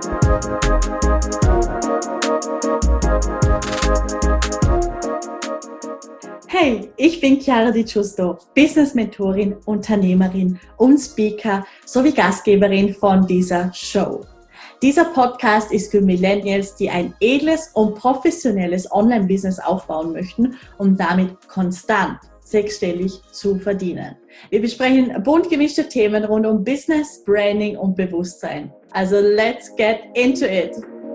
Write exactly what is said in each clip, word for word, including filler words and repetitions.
Hey, ich bin Chiara Di Giusto, Business-Mentorin, Unternehmerin und Speaker sowie Gastgeberin von dieser Show. Dieser Podcast ist für Millennials, die ein edles und professionelles Online-Business aufbauen möchten, um damit konstant sechsstellig zu verdienen. Wir besprechen bunt gemischte Themen rund um Business, Branding und Bewusstsein. Also let's get into it!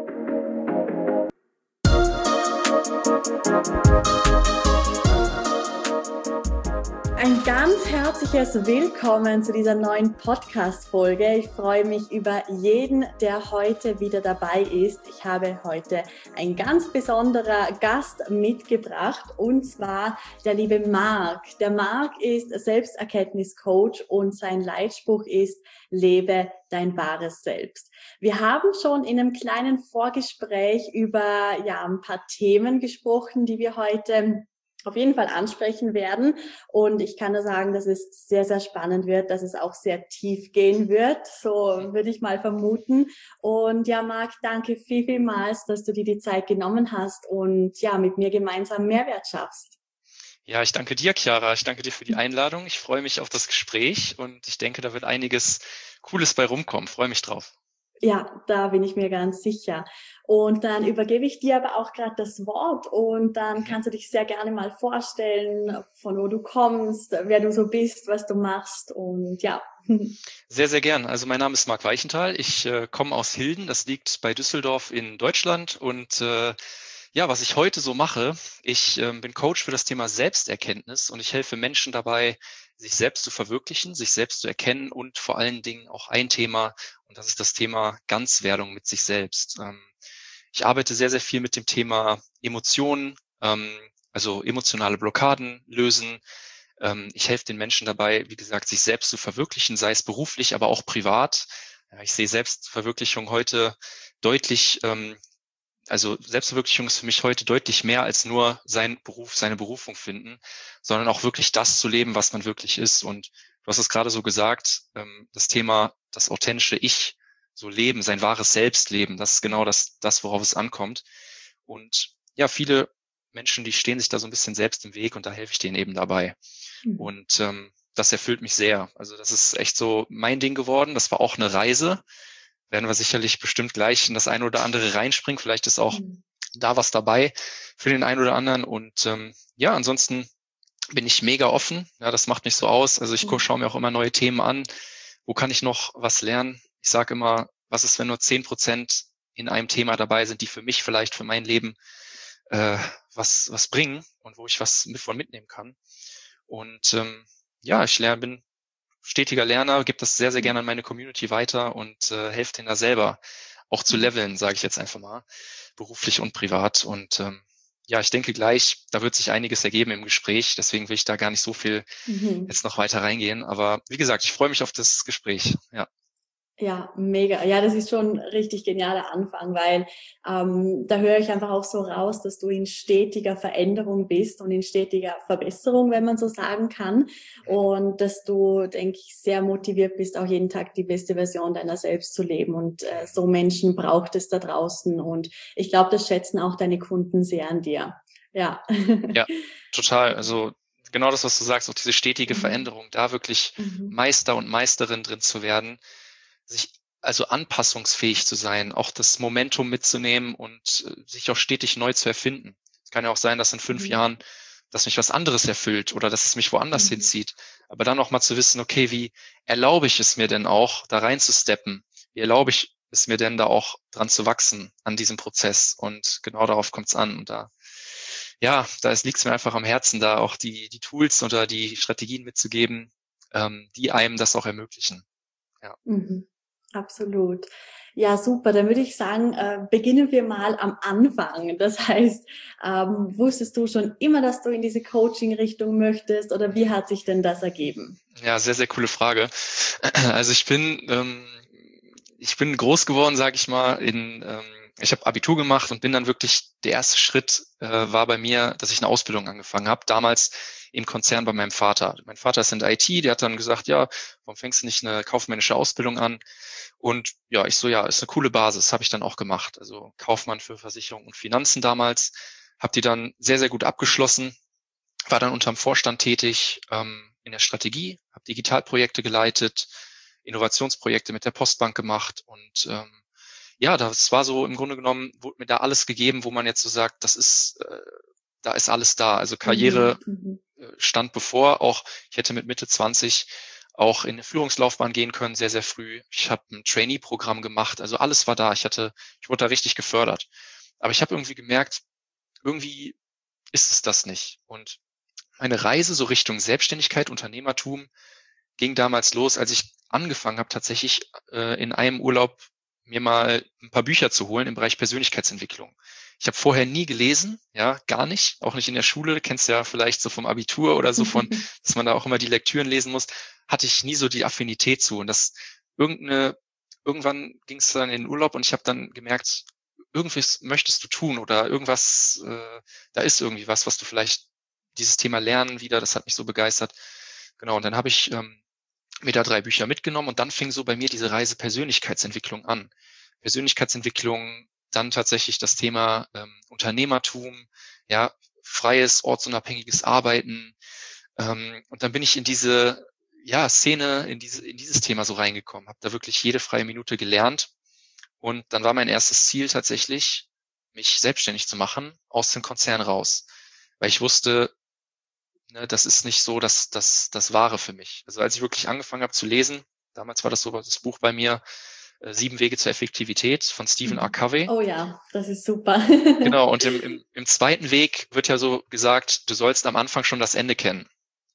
Ein ganz herzliches Willkommen zu dieser neuen Podcast-Folge. Ich freue mich über jeden, der heute wieder dabei ist. Ich habe heute einen ganz besonderen Gast mitgebracht, und zwar der liebe Marc. Der Marc ist Selbsterkenntniscoach und sein Leitspruch ist: Lebe dein wahres Selbst. Wir haben schon in einem kleinen Vorgespräch über ja, ein paar Themen gesprochen, die wir heute auf jeden Fall ansprechen werden, und ich kann nur sagen, dass es sehr, sehr spannend wird, dass es auch sehr tief gehen wird, so würde ich mal vermuten. Und ja, Marc, danke viel, vielmals, dass du dir die Zeit genommen hast und ja, mit mir gemeinsam Mehrwert schaffst. Ja, ich danke dir, Chiara. Ich danke dir für die Einladung. Ich freue mich auf das Gespräch und ich denke, da wird einiges Cooles bei rumkommen. Freue mich drauf. Ja, da bin ich mir ganz sicher. Und dann übergebe ich dir aber auch gerade das Wort, und dann kannst du dich sehr gerne mal vorstellen, von wo du kommst, wer du so bist, was du machst, und ja. Sehr, sehr gern. Also mein Name ist Marc Weichenthal. Ich äh, komme aus Hilden, das liegt bei Düsseldorf in Deutschland, und äh, ja, was ich heute so mache, ich äh, bin Coach für das Thema Selbsterkenntnis, und ich helfe Menschen dabei, sich selbst zu verwirklichen, sich selbst zu erkennen, und vor allen Dingen auch ein Thema, und das ist das Thema Ganzwerdung mit sich selbst. Ähm, ich arbeite sehr, sehr viel mit dem Thema Emotionen, ähm, also emotionale Blockaden lösen. Ähm, ich helfe den Menschen dabei, wie gesagt, sich selbst zu verwirklichen, sei es beruflich, aber auch privat. Ja, ich sehe Selbstverwirklichung heute deutlich, ähm, also Selbstverwirklichung ist für mich heute deutlich mehr als nur sein Beruf, seine Berufung finden, sondern auch wirklich das zu leben, was man wirklich ist. Und du hast es gerade so gesagt, ähm, das Thema, das authentische Ich so leben, sein wahres Selbst leben, das ist genau das, das, worauf es ankommt. Und ja, viele Menschen, die stehen sich da so ein bisschen selbst im Weg, und da helfe ich denen eben dabei. Mhm. Und ähm, das erfüllt mich sehr. Also das ist echt so mein Ding geworden. Das war auch eine Reise. Werden wir sicherlich bestimmt gleich in das eine oder andere reinspringen. Vielleicht ist auch mhm. da was dabei für den einen oder anderen. Und ähm, ja, ansonsten bin ich mega offen. Ja, das macht mich so aus. Also ich mhm. schaue mir auch immer neue Themen an. Wo kann ich noch was lernen? Ich sage immer, was ist, wenn nur zehn Prozent in einem Thema dabei sind, die für mich vielleicht, für mein Leben äh, was was bringen und wo ich was mit von mitnehmen kann. Und ähm, ja, ich lerne, bin stetiger Lerner, gebe das sehr, sehr gerne an meine Community weiter und äh, helfe denen da selber auch zu leveln, sage ich jetzt einfach mal, beruflich und privat. Und ähm, ja, ich denke gleich, da wird sich einiges ergeben im Gespräch, deswegen will ich da gar nicht so viel mhm. jetzt noch weiter reingehen. Aber wie gesagt, ich freue mich auf das Gespräch. Ja. Ja, mega. Ja, das ist schon ein richtig genialer Anfang, weil ähm, da höre ich einfach auch so raus, dass du in stetiger Veränderung bist und in stetiger Verbesserung, wenn man so sagen kann. Und dass du, denke ich, sehr motiviert bist, auch jeden Tag die beste Version deiner selbst zu leben. Und äh, so Menschen braucht es da draußen. Und ich glaube, das schätzen auch deine Kunden sehr an dir. Ja. Ja, total. Also genau das, was du sagst, auch diese stetige mhm. Veränderung, da wirklich mhm. Meister und Meisterin drin zu werden, sich also anpassungsfähig zu sein, auch das Momentum mitzunehmen und äh, sich auch stetig neu zu erfinden. Es kann ja auch sein, dass in fünf mhm. Jahren, dass mich was anderes erfüllt oder dass es mich woanders mhm. hinzieht. Aber dann auch mal zu wissen, okay, wie erlaube ich es mir denn auch, da reinzusteppen? Wie erlaube ich es mir denn da auch dran zu wachsen an diesem Prozess? Und genau darauf kommt es an. Und da, ja, da liegt es mir einfach am Herzen, da auch die, die Tools oder die Strategien mitzugeben, ähm, die einem das auch ermöglichen. Ja. Mhm. Absolut. Ja, super. Dann würde ich sagen, äh, beginnen wir mal am Anfang. Das heißt, ähm, wusstest du schon immer, dass du in diese Coaching-Richtung möchtest, oder wie hat sich denn das ergeben? Ja, sehr, sehr coole Frage. Also ich bin, ähm, ich bin groß geworden, sage ich mal, in, ähm, ich habe Abitur gemacht und bin dann wirklich, der erste Schritt äh, war bei mir, dass ich eine Ausbildung angefangen habe. Damals im Konzern bei meinem Vater. Mein Vater ist in der I T, der hat dann gesagt, ja, warum fängst du nicht eine kaufmännische Ausbildung an? Und ja, ich so, ja, ist eine coole Basis, habe ich dann auch gemacht. Also Kaufmann für Versicherung und Finanzen damals, habe die dann sehr, sehr gut abgeschlossen, war dann unterm Vorstand tätig ähm, in der Strategie, habe Digitalprojekte geleitet, Innovationsprojekte mit der Postbank gemacht und ähm, ja, das war so, im Grunde genommen, wurde mir da alles gegeben, wo man jetzt so sagt, das ist, äh, da ist alles da. Also Karriere Mhm. äh, stand bevor, auch ich hätte mit Mitte zwanzig auch in eine Führungslaufbahn gehen können, sehr, sehr früh. Ich habe ein Trainee-Programm gemacht, also alles war da. Ich hatte, ich wurde da richtig gefördert. Aber ich habe irgendwie gemerkt, irgendwie ist es das nicht. Und meine Reise so Richtung Selbstständigkeit, Unternehmertum ging damals los, als ich angefangen habe, tatsächlich äh, in einem Urlaub mir mal ein paar Bücher zu holen im Bereich Persönlichkeitsentwicklung. Ich habe vorher nie gelesen, ja, gar nicht, auch nicht in der Schule, kennst ja vielleicht so vom Abitur oder so von, dass man da auch immer die Lektüren lesen muss, hatte ich nie so die Affinität zu. Und das irgendeine, irgendwann ging es dann in den Urlaub und ich habe dann gemerkt, irgendwas möchtest du tun oder irgendwas, äh, da ist irgendwie was, was du vielleicht, dieses Thema Lernen wieder, das hat mich so begeistert. Genau, und dann habe ich ähm, mir da drei Bücher mitgenommen und dann fing so bei mir diese Reise Persönlichkeitsentwicklung an. Persönlichkeitsentwicklung, dann tatsächlich das Thema ähm, Unternehmertum, ja, freies, ortsunabhängiges Arbeiten. Ähm, und dann bin ich in diese ja, Szene, in, diese, in dieses Thema so reingekommen, habe da wirklich jede freie Minute gelernt. Und dann war mein erstes Ziel tatsächlich, mich selbstständig zu machen, aus dem Konzern raus. Weil ich wusste, ne, das ist nicht so das, das, das Wahre für mich. Also als ich wirklich angefangen habe zu lesen, damals war das so das Buch bei mir, äh, Sieben Wege zur Effektivität von Stephen R. Covey. Oh ja, das ist super. Genau, und im, im, im zweiten Weg wird ja so gesagt, du sollst am Anfang schon das Ende kennen.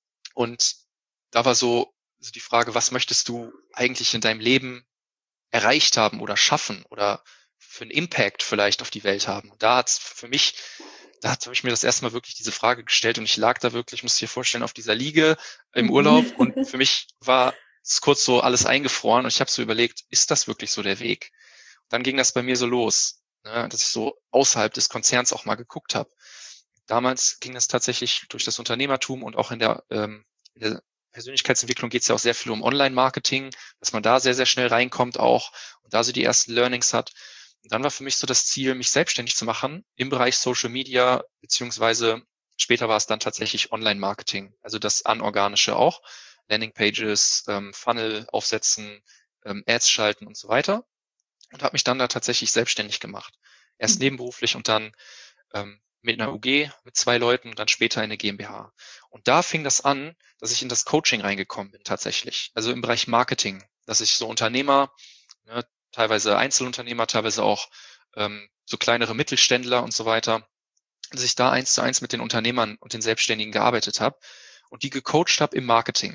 Und da war so, so die Frage, was möchtest du eigentlich in deinem Leben erreicht haben oder schaffen oder für einen Impact vielleicht auf die Welt haben? Und da hat's für mich, da habe ich mir das erste Mal wirklich diese Frage gestellt und ich lag da wirklich, muss dir vorstellen, auf dieser Liege im Urlaub und für mich war es kurz so alles eingefroren und ich habe so überlegt, ist das wirklich so der Weg? Und dann ging das bei mir so los, ne, dass ich so außerhalb des Konzerns auch mal geguckt habe. Damals ging das tatsächlich durch das Unternehmertum und auch in der, ähm, in der Persönlichkeitsentwicklung geht es ja auch sehr viel um Online-Marketing, dass man da sehr, sehr schnell reinkommt auch und da so die ersten Learnings hat. Und dann war für mich so das Ziel, mich selbstständig zu machen im Bereich Social Media, beziehungsweise später war es dann tatsächlich Online-Marketing, also das Anorganische auch, Landingpages, ähm, Funnel aufsetzen, ähm, Ads schalten und so weiter. Und habe mich dann da tatsächlich selbstständig gemacht. Erst mhm. nebenberuflich und dann ähm, mit einer U G, mit zwei Leuten und dann später in eine GmbH. Und da fing das an, dass ich in das Coaching reingekommen bin tatsächlich. Also im Bereich Marketing, dass ich so Unternehmer, ne, teilweise Einzelunternehmer, teilweise auch ähm, so kleinere Mittelständler und so weiter, dass ich da eins zu eins mit den Unternehmern und den Selbstständigen gearbeitet habe und die gecoacht habe im Marketing.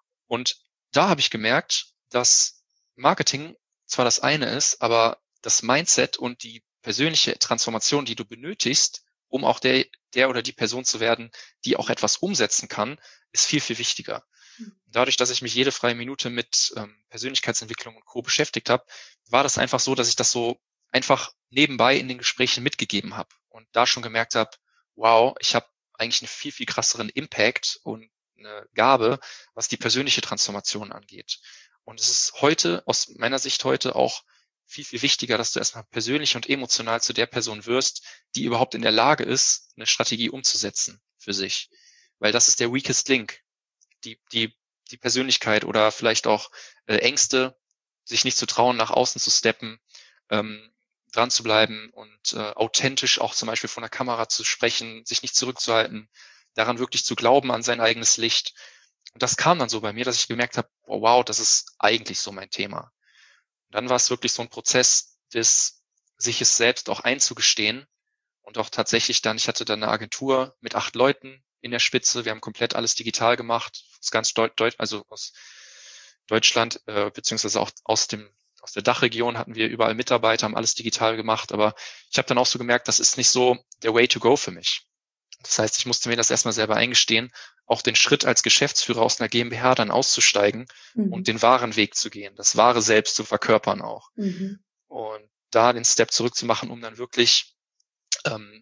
Und da habe ich gemerkt, dass Marketing zwar das eine ist, aber das Mindset und die persönliche Transformation, die du benötigst, um auch der, der oder die Person zu werden, die auch etwas umsetzen kann, ist viel, viel wichtiger. Dadurch, dass ich mich jede freie Minute mit ähm, Persönlichkeitsentwicklung und Co. beschäftigt habe, war das einfach so, dass ich das so einfach nebenbei in den Gesprächen mitgegeben habe und da schon gemerkt habe, wow, ich habe eigentlich einen viel, viel krasseren Impact und eine Gabe, was die persönliche Transformation angeht. Und es ist heute, aus meiner Sicht heute auch viel, viel wichtiger, dass du erstmal persönlich und emotional zu der Person wirst, die überhaupt in der Lage ist, eine Strategie umzusetzen für sich. Weil das ist der weakest link. Die, die, die Persönlichkeit oder vielleicht auch äh, Ängste, sich nicht zu trauen, nach außen zu steppen, ähm, dran zu bleiben und äh, authentisch auch zum Beispiel vor einer Kamera zu sprechen, sich nicht zurückzuhalten, daran wirklich zu glauben, an sein eigenes Licht. Und das kam dann so bei mir, dass ich gemerkt habe, oh, wow, das ist eigentlich so mein Thema. Und dann war es wirklich so ein Prozess, des sich es selbst auch einzugestehen und auch tatsächlich dann, ich hatte dann eine Agentur mit acht Leuten in der Spitze, wir haben komplett alles digital gemacht, aus ganz Deutsch, also aus Deutschland, äh, beziehungsweise auch aus dem aus der Dachregion hatten wir überall Mitarbeiter, haben alles digital gemacht, aber ich habe dann auch so gemerkt, das ist nicht so der Way to go für mich. Das heißt, ich musste mir das erstmal selber eingestehen, auch den Schritt als Geschäftsführer aus einer GmbH dann auszusteigen mhm. und den wahren Weg zu gehen, das wahre Selbst zu verkörpern auch. Mhm. Und da den Step zurückzumachen, um dann wirklich ähm,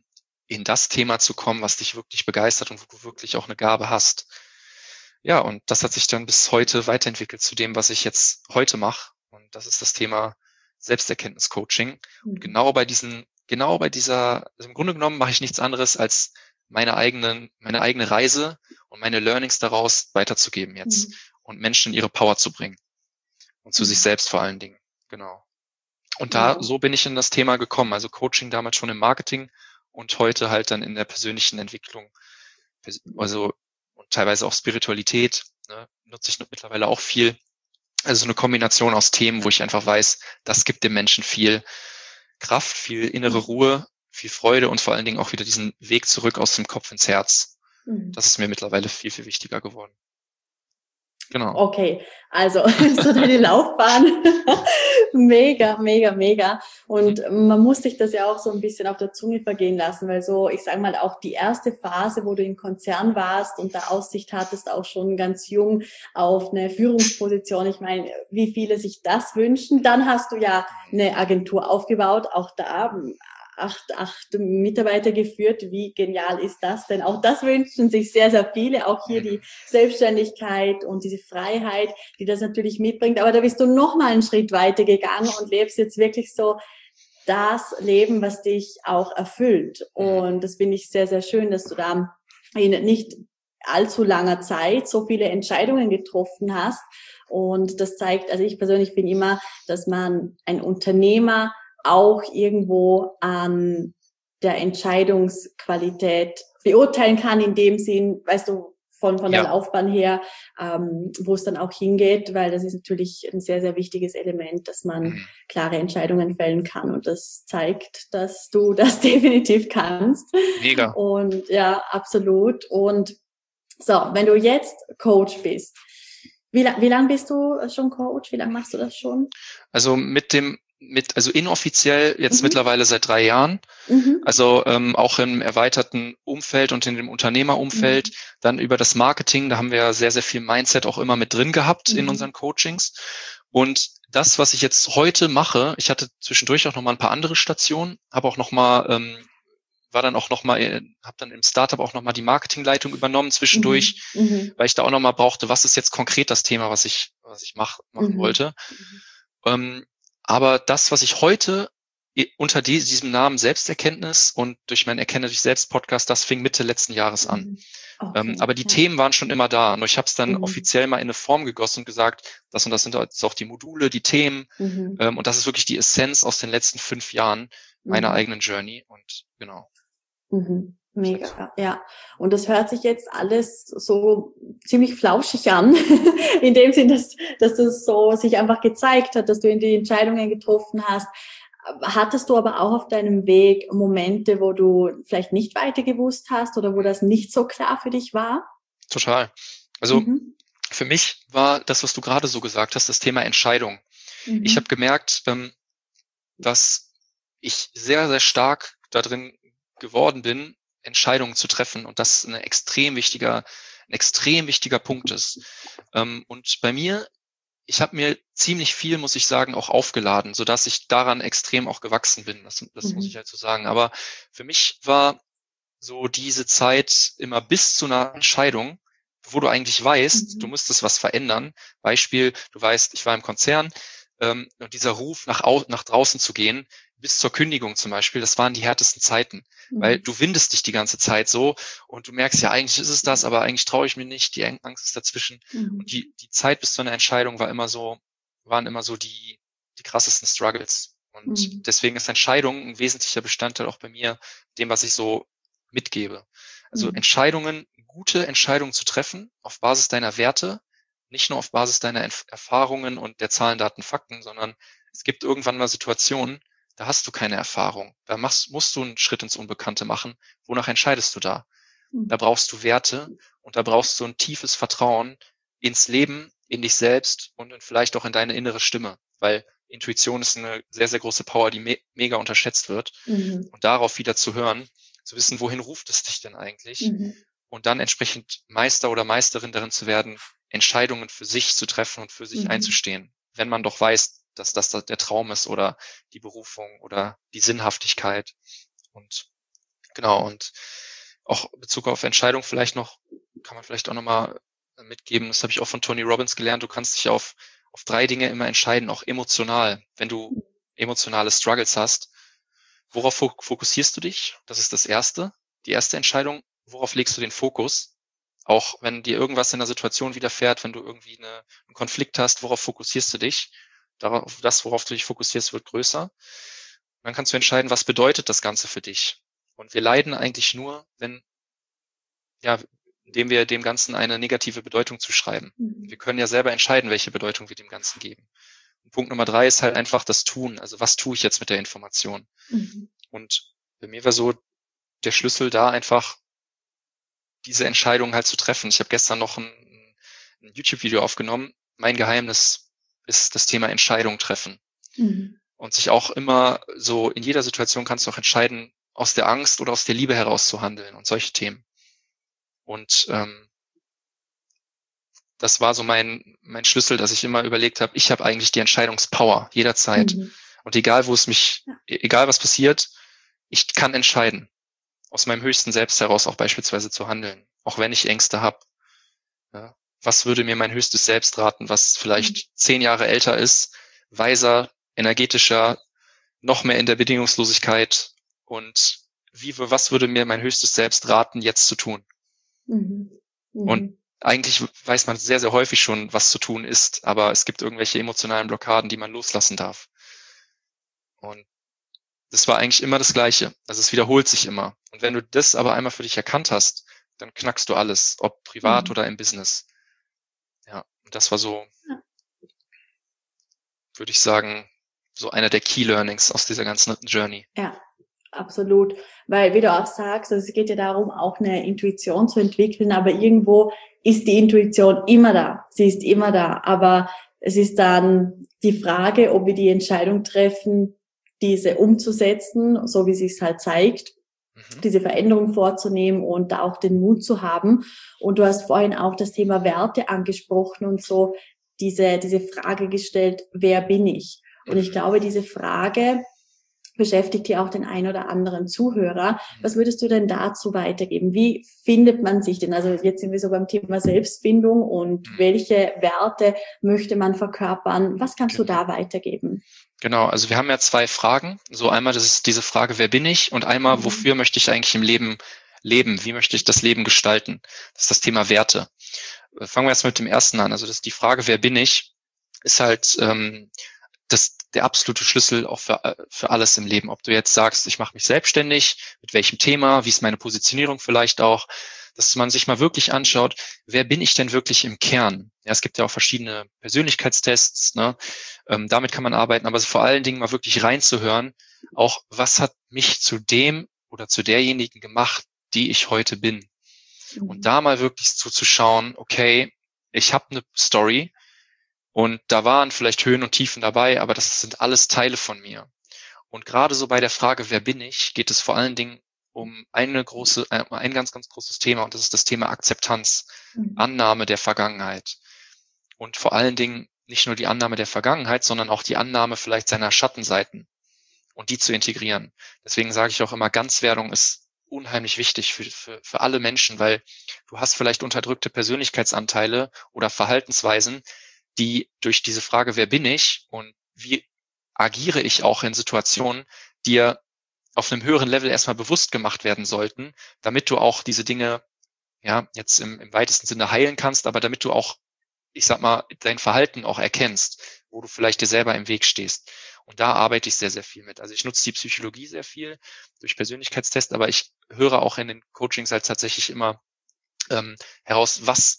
in das Thema zu kommen, was dich wirklich begeistert und wo du wirklich auch eine Gabe hast. Ja, und das hat sich dann bis heute weiterentwickelt zu dem, was ich jetzt heute mache. Und das ist das Thema Selbsterkenntnis-Coaching. Und genau bei diesen, genau bei dieser, also im Grunde genommen mache ich nichts anderes, als meine eigenen, meine eigene Reise und meine Learnings daraus weiterzugeben jetzt mhm. und Menschen in ihre Power zu bringen. Und zu mhm. sich selbst vor allen Dingen. Genau. Und da, ja. so bin ich in das Thema gekommen. Also Coaching damals schon im Marketing und heute halt dann in der persönlichen Entwicklung. Also, und teilweise auch Spiritualität, ne, nutze ich mittlerweile auch viel. Also so eine Kombination aus Themen, wo ich einfach weiß, das gibt dem Menschen viel Kraft, viel innere Ruhe, viel Freude und vor allen Dingen auch wieder diesen Weg zurück aus dem Kopf ins Herz. Mhm. Das ist mir mittlerweile viel, viel wichtiger geworden. Genau. Okay, also so deine Laufbahn, mega, mega, mega. Und man muss sich das ja auch so ein bisschen auf der Zunge vergehen lassen, weil so, ich sage mal, auch die erste Phase, wo du im Konzern warst und da Aussicht hattest, auch schon ganz jung auf eine Führungsposition. Ich meine, wie viele sich das wünschen. Dann hast du ja eine Agentur aufgebaut, auch da acht, acht Mitarbeiter geführt. Wie genial ist das denn? Auch das wünschen sich sehr, sehr viele. Auch hier die Selbstständigkeit und diese Freiheit, die das natürlich mitbringt. Aber da bist du noch mal einen Schritt weiter gegangen und lebst jetzt wirklich so das Leben, was dich auch erfüllt. Und das finde ich sehr, sehr schön, dass du da in nicht allzu langer Zeit so viele Entscheidungen getroffen hast. Und das zeigt, also ich persönlich finde immer, dass man ein Unternehmer auch irgendwo an der Entscheidungsqualität beurteilen kann, in dem Sinn, weißt du, von, von der ja. Laufbahn her, ähm, wo es dann auch hingeht, weil das ist natürlich ein sehr, sehr wichtiges Element, dass man mhm. klare Entscheidungen fällen kann und das zeigt, dass du das definitiv kannst. Mega. Und ja, absolut. Und so, wenn du jetzt Coach bist, wie, lang, wie lange bist du schon Coach? Wie lange machst du das schon? Also mit dem mit, also inoffiziell jetzt mhm. mittlerweile seit drei Jahren, mhm. also ähm, auch im erweiterten Umfeld und in dem Unternehmerumfeld, mhm. dann über das Marketing, da haben wir ja sehr, sehr viel Mindset auch immer mit drin gehabt mhm. in unseren Coachings. Und das, was ich jetzt heute mache, ich hatte zwischendurch auch nochmal ein paar andere Stationen, habe auch nochmal, ähm, war dann auch nochmal, habe dann im Startup auch nochmal die Marketingleitung übernommen zwischendurch, mhm. weil ich da auch nochmal brauchte, was ist jetzt konkret das Thema, was ich, was ich mach, machen mhm. wollte. Mhm. Ähm, Aber das, was ich heute unter diesem Namen Selbsterkenntnis und durch mein Erkenne dich selbst Podcast, das fing Mitte letzten Jahres an. Okay, ähm, aber die ja. Themen waren schon immer da. Und ich habe es dann mhm. offiziell mal in eine Form gegossen und gesagt, das und das sind jetzt auch die Module, die Themen. Mhm. Ähm, und das ist wirklich die Essenz aus den letzten fünf Jahren meiner mhm. eigenen Journey. Und genau. Mhm. Mega, ja. Und das hört sich jetzt alles so ziemlich flauschig an, in dem Sinn, dass, dass das so sich einfach gezeigt hat, dass du in die Entscheidungen getroffen hast. Hattest du aber auch auf deinem Weg Momente, wo du vielleicht nicht weiter gewusst hast oder wo das nicht so klar für dich war? Total. Also mhm. für mich war das, was du gerade so gesagt hast, das Thema Entscheidung. Mhm. Ich habe gemerkt, dass ich sehr, sehr stark da drin geworden bin, Entscheidungen zu treffen und das ein extrem wichtiger, ein extrem wichtiger Punkt ist. Und bei mir, ich habe mir ziemlich viel, muss ich sagen, auch aufgeladen, sodass ich daran extrem auch gewachsen bin. Das, das mhm. muss ich halt so sagen. Aber für mich war so diese Zeit immer bis zu einer Entscheidung, wo du eigentlich weißt, mhm. du müsstest was verändern. Beispiel, du weißt, ich war im Konzern ähm, und dieser Ruf nach, au- nach draußen zu gehen, bis zur Kündigung zum Beispiel, das waren die härtesten Zeiten, mhm. weil du windest dich die ganze Zeit so und du merkst ja, eigentlich ist es das, aber eigentlich traue ich mir nicht, die Angst ist dazwischen. Mhm. Und die, die Zeit bis zu einer Entscheidung war immer so, waren immer so die, die krassesten Struggles. Und mhm. deswegen ist Entscheidung ein wesentlicher Bestandteil auch bei mir, dem, was ich so mitgebe. Also mhm. Entscheidungen, gute Entscheidungen zu treffen auf Basis deiner Werte, nicht nur auf Basis deiner Erfahrungen und der Zahlen, Daten, Fakten, sondern es gibt irgendwann mal Situationen, da hast du keine Erfahrung. Da machst, musst du einen Schritt ins Unbekannte machen. Wonach entscheidest du da? Mhm. Da brauchst du Werte und da brauchst du ein tiefes Vertrauen ins Leben, in dich selbst und in vielleicht auch in deine innere Stimme. Weil Intuition ist eine sehr, sehr große Power, die me- mega unterschätzt wird. Mhm. Und darauf wieder zu hören, zu wissen, wohin ruft es dich denn eigentlich? Mhm. Und dann entsprechend Meister oder Meisterin darin zu werden, Entscheidungen für sich zu treffen und für sich mhm. einzustehen. Wenn man doch weiß, dass das der Traum ist oder die Berufung oder die Sinnhaftigkeit. Und Genau, und auch in Bezug auf Entscheidung vielleicht noch, kann man vielleicht auch nochmal mitgeben, das habe ich auch von Tony Robbins gelernt, du kannst dich auf, auf drei Dinge immer entscheiden, auch emotional. Wenn du emotionale Struggles hast, worauf fokussierst du dich? Das ist das Erste. Die erste Entscheidung, worauf legst du den Fokus? Auch wenn dir irgendwas in der Situation widerfährt, wenn du irgendwie eine, einen Konflikt hast, worauf fokussierst du dich? Darauf, das, worauf du dich fokussierst, wird größer. Dann kannst du entscheiden, was bedeutet das Ganze für dich? Und wir leiden eigentlich nur, wenn, ja, indem wir dem Ganzen eine negative Bedeutung zuschreiben. Mhm. Wir können ja selber entscheiden, welche Bedeutung wir dem Ganzen geben. Und Punkt Nummer drei ist halt einfach das Tun. Also was tue ich jetzt mit der Information? Mhm. Und bei mir war so der Schlüssel da einfach, diese Entscheidung halt zu treffen. Ich habe gestern noch ein, ein YouTube-Video aufgenommen. Mein Geheimnis ist das Thema Entscheidung treffen. Mhm. Und sich auch immer so, in jeder Situation kannst du auch entscheiden, aus der Angst oder aus der Liebe heraus zu handeln und solche Themen. Und ähm, das war so mein mein Schlüssel, dass ich immer überlegt habe, ich habe eigentlich die Entscheidungspower jederzeit. Mhm. Und egal, wo es mich, ja. egal was passiert, ich kann entscheiden, aus meinem höchsten Selbst heraus auch beispielsweise zu handeln, auch wenn ich Ängste habe. Ja, was würde mir mein höchstes Selbst raten, was vielleicht mhm. zehn Jahre älter ist, weiser, energetischer, noch mehr in der Bedingungslosigkeit, und wie, was würde mir mein höchstes Selbst raten, jetzt zu tun? Mhm. Mhm. Und eigentlich weiß man sehr, sehr häufig schon, was zu tun ist, aber es gibt irgendwelche emotionalen Blockaden, die man loslassen darf. Und das war eigentlich immer das Gleiche. Also es wiederholt sich immer. Und wenn du das aber einmal für dich erkannt hast, dann knackst du alles, ob privat mhm. oder im Business. Ja, und das war so, ja. würde ich sagen, so einer der Key Learnings aus dieser ganzen Journey. Ja, absolut. Weil, wie du auch sagst, also es geht ja darum, auch eine Intuition zu entwickeln, aber irgendwo ist die Intuition immer da. Sie ist immer da. Aber es ist dann die Frage, ob wir die Entscheidung treffen, diese umzusetzen, so wie es sich halt zeigt, mhm. diese Veränderung vorzunehmen und da auch den Mut zu haben. Und du hast vorhin auch das Thema Werte angesprochen und so diese, diese Frage gestellt, wer bin ich? Und ich glaube, diese Frage beschäftigt hier auch den ein oder anderen Zuhörer. Was würdest du denn dazu weitergeben? Wie findet man sich denn? Also jetzt sind wir so beim Thema Selbstfindung und welche Werte möchte man verkörpern? Was kannst genau. du da weitergeben? Genau, also wir haben ja zwei Fragen. So einmal, das ist diese Frage, wer bin ich? Und einmal, mhm. wofür möchte ich eigentlich im Leben leben? Wie möchte ich das Leben gestalten? Das ist das Thema Werte. Fangen wir jetzt mit dem ersten an. Also das ist die Frage, wer bin ich? Ist halt ähm, das der absolute Schlüssel auch für, für alles im Leben. Ob du jetzt sagst, ich mache mich selbstständig, mit welchem Thema, wie ist meine Positionierung vielleicht auch, dass man sich mal wirklich anschaut, wer bin ich denn wirklich im Kern? Ja, es gibt ja auch verschiedene Persönlichkeitstests, ne? Ähm, damit kann man arbeiten, aber vor allen Dingen mal wirklich reinzuhören, auch was hat mich zu dem oder zu derjenigen gemacht, die ich heute bin. Mhm. Und da mal wirklich zuzuschauen, okay, ich habe eine Story, und da waren vielleicht Höhen und Tiefen dabei, aber das sind alles Teile von mir. Und gerade so bei der Frage, wer bin ich, geht es vor allen Dingen um eine große, ein ganz, ganz großes Thema, und das ist das Thema Akzeptanz, mhm. Annahme der Vergangenheit. Und vor allen Dingen nicht nur die Annahme der Vergangenheit, sondern auch die Annahme vielleicht seiner Schattenseiten und die zu integrieren. Deswegen sage ich auch immer, Ganzwerdung ist unheimlich wichtig für, für, für alle Menschen, weil du hast vielleicht unterdrückte Persönlichkeitsanteile oder Verhaltensweisen, die durch diese Frage, wer bin ich und wie agiere ich auch in Situationen, dir auf einem höheren Level erstmal bewusst gemacht werden sollten, damit du auch diese Dinge, ja, jetzt im, im weitesten Sinne heilen kannst, aber damit du auch, ich sag mal, dein Verhalten auch erkennst, wo du vielleicht dir selber im Weg stehst. Und da arbeite ich sehr, sehr viel mit. Also ich nutze die Psychologie sehr viel durch Persönlichkeitstests, aber ich höre auch in den Coachings halt tatsächlich immer ähm, heraus, was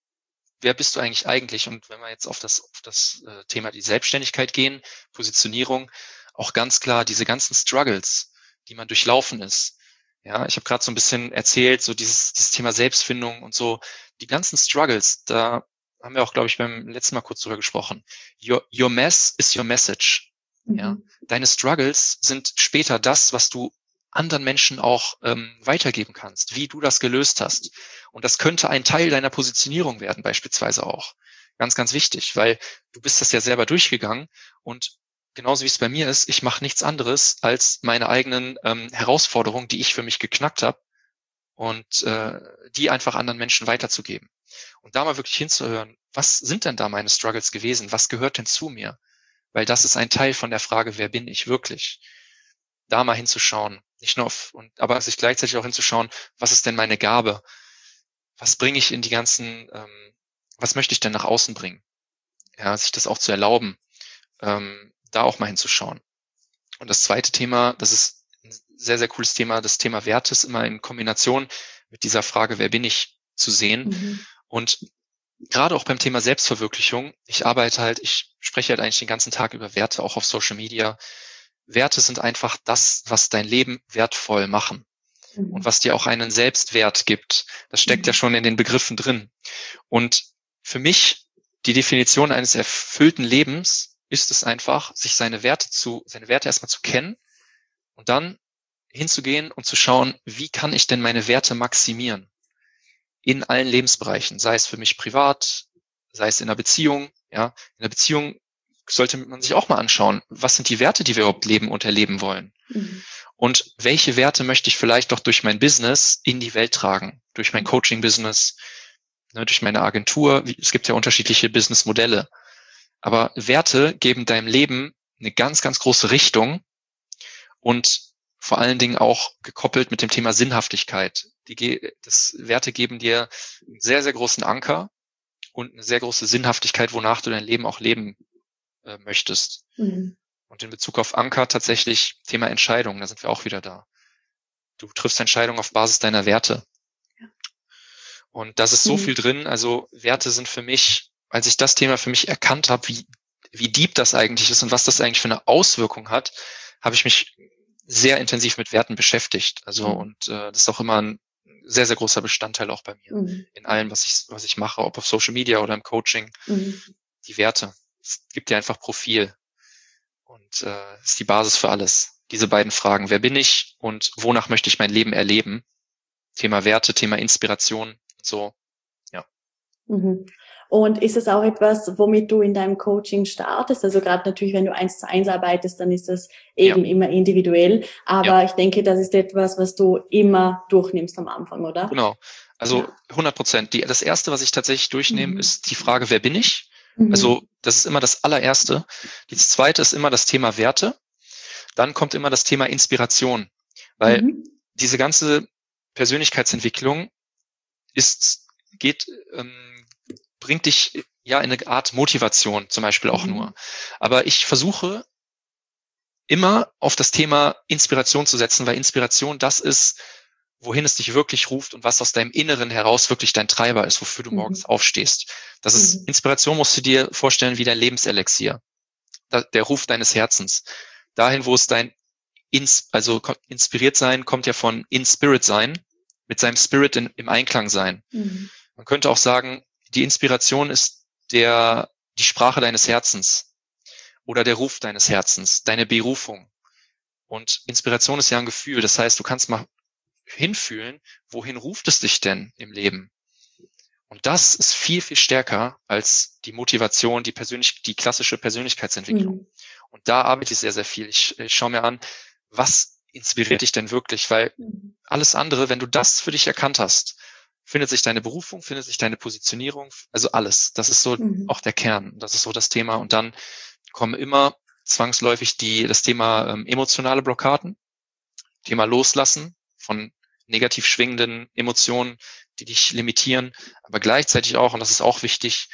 wer bist du eigentlich eigentlich? Und wenn wir jetzt auf das, auf das äh, Thema die Selbstständigkeit gehen, Positionierung, auch ganz klar diese ganzen Struggles, die man durchlaufen ist. Ja, ich habe gerade so ein bisschen erzählt, so dieses, dieses Thema Selbstfindung und so, die ganzen Struggles, da haben wir auch, glaube ich, beim letzten Mal kurz drüber gesprochen. Your, your mess is your message. Mhm. Ja, deine Struggles sind später das, was du anderen Menschen auch ähm, weitergeben kannst, wie du das gelöst hast. Und das könnte ein Teil deiner Positionierung werden, beispielsweise auch. Ganz, ganz wichtig, weil du bist das ja selber durchgegangen und genauso wie es bei mir ist, ich mache nichts anderes, als meine eigenen ähm, Herausforderungen, die ich für mich geknackt habe, und äh, die einfach anderen Menschen weiterzugeben. Und da mal wirklich hinzuhören, was sind denn da meine Struggles gewesen? Was gehört denn zu mir? Weil das ist ein Teil von der Frage, wer bin ich wirklich? Da mal hinzuschauen, nicht nur auf, und, aber sich gleichzeitig auch hinzuschauen, was ist denn meine Gabe? Was bringe ich in die ganzen, ähm, was möchte ich denn nach außen bringen? Ja, sich das auch zu erlauben, ähm, da auch mal hinzuschauen. Und das zweite Thema, das ist ein sehr, sehr cooles Thema, das Thema Werte ist immer in Kombination mit dieser Frage, wer bin ich, zu sehen. Mhm. Und gerade auch beim Thema Selbstverwirklichung, ich arbeite halt, ich spreche halt eigentlich den ganzen Tag über Werte, auch auf Social Media. Werte sind einfach das, was dein Leben wertvoll machen Mhm. und was dir auch einen Selbstwert gibt. Das steckt Mhm. ja schon in den Begriffen drin. Und für mich, die Definition eines erfüllten Lebens ist es einfach, sich seine Werte zu, seine Werte erstmal zu kennen und dann hinzugehen und zu schauen, wie kann ich denn meine Werte maximieren? In allen Lebensbereichen, sei es für mich privat, sei es in einer Beziehung. Ja, in einer Beziehung sollte man sich auch mal anschauen, was sind die Werte, die wir überhaupt leben und erleben wollen? Mhm. Und welche Werte möchte ich vielleicht doch durch mein Business in die Welt tragen? Durch mein Coaching-Business, ne, durch meine Agentur. Es gibt ja unterschiedliche Businessmodelle. Aber Werte geben deinem Leben eine ganz, ganz große Richtung und vor allen Dingen auch gekoppelt mit dem Thema Sinnhaftigkeit. Die das Werte geben dir einen sehr, sehr großen Anker und eine sehr große Sinnhaftigkeit, wonach du dein Leben auch leben äh, möchtest. Mhm. Und in Bezug auf Anker tatsächlich Thema Entscheidungen, da sind wir auch wieder da. Du triffst Entscheidungen auf Basis deiner Werte. Ja. Und das ist so viel drin. Also Werte sind für mich, als ich das Thema für mich erkannt habe, wie, wie deep das eigentlich ist und was das eigentlich für eine Auswirkung hat, habe ich mich sehr intensiv mit Werten beschäftigt. Also, Mhm. und äh, das ist auch immer ein sehr, sehr großer Bestandteil auch bei mir. Mhm. In allem, was ich, was ich mache, ob auf Social Media oder im Coaching. Mhm. Die Werte. Es gibt dir einfach Profil. Und äh, ist die Basis für alles. Diese beiden Fragen. Wer bin ich und wonach möchte ich mein Leben erleben? Thema Werte, Thema Inspiration. So, ja. Mhm. Und ist es auch etwas, womit du in deinem Coaching startest? Also gerade natürlich, wenn du eins zu eins arbeitest, dann ist das eben Ja. immer individuell. Aber Ja. ich denke, das ist etwas, was du immer durchnimmst am Anfang, oder? Genau. Also Ja. hundert Prozent. Die, das Erste, was ich tatsächlich durchnehme, Mhm. ist die Frage, wer bin ich? Mhm. Also das ist immer das allererste. Das Zweite ist immer das Thema Werte. Dann kommt immer das Thema Inspiration. Weil Mhm. diese ganze Persönlichkeitsentwicklung ist, geht, ähm, bringt dich ja in eine Art Motivation zum Beispiel auch Mhm. nur. Aber ich versuche immer auf das Thema Inspiration zu setzen, weil Inspiration das ist, wohin es dich wirklich ruft und was aus deinem Inneren heraus wirklich dein Treiber ist, wofür du Mhm. morgens aufstehst. Das ist, Mhm. Inspiration musst du dir vorstellen wie dein Lebenselixier. Der Ruf deines Herzens. Dahin, wo es dein, Ins, also inspiriert sein, kommt ja von in Spirit sein, mit seinem Spirit in, im Einklang sein. Mhm. Man könnte auch sagen, die Inspiration ist der, die Sprache deines Herzens oder der Ruf deines Herzens, deine Berufung. Und Inspiration ist ja ein Gefühl. Das heißt, du kannst mal hinfühlen, wohin ruft es dich denn im Leben? Und das ist viel, viel stärker als die Motivation, die persönlich, die klassische Persönlichkeitsentwicklung. Mhm. Und da arbeite ich sehr, sehr viel. Ich, ich schaue mir an, was inspiriert dich denn wirklich? Weil mhm. alles andere, wenn du das für dich erkannt hast, findet sich deine Berufung, findet sich deine Positionierung, also alles. Das ist so Mhm. auch der Kern. Das ist so das Thema. Und dann kommen immer zwangsläufig die, das Thema ähm, emotionale Blockaden, Thema Loslassen von negativ schwingenden Emotionen, die dich limitieren, aber gleichzeitig auch, und das ist auch wichtig,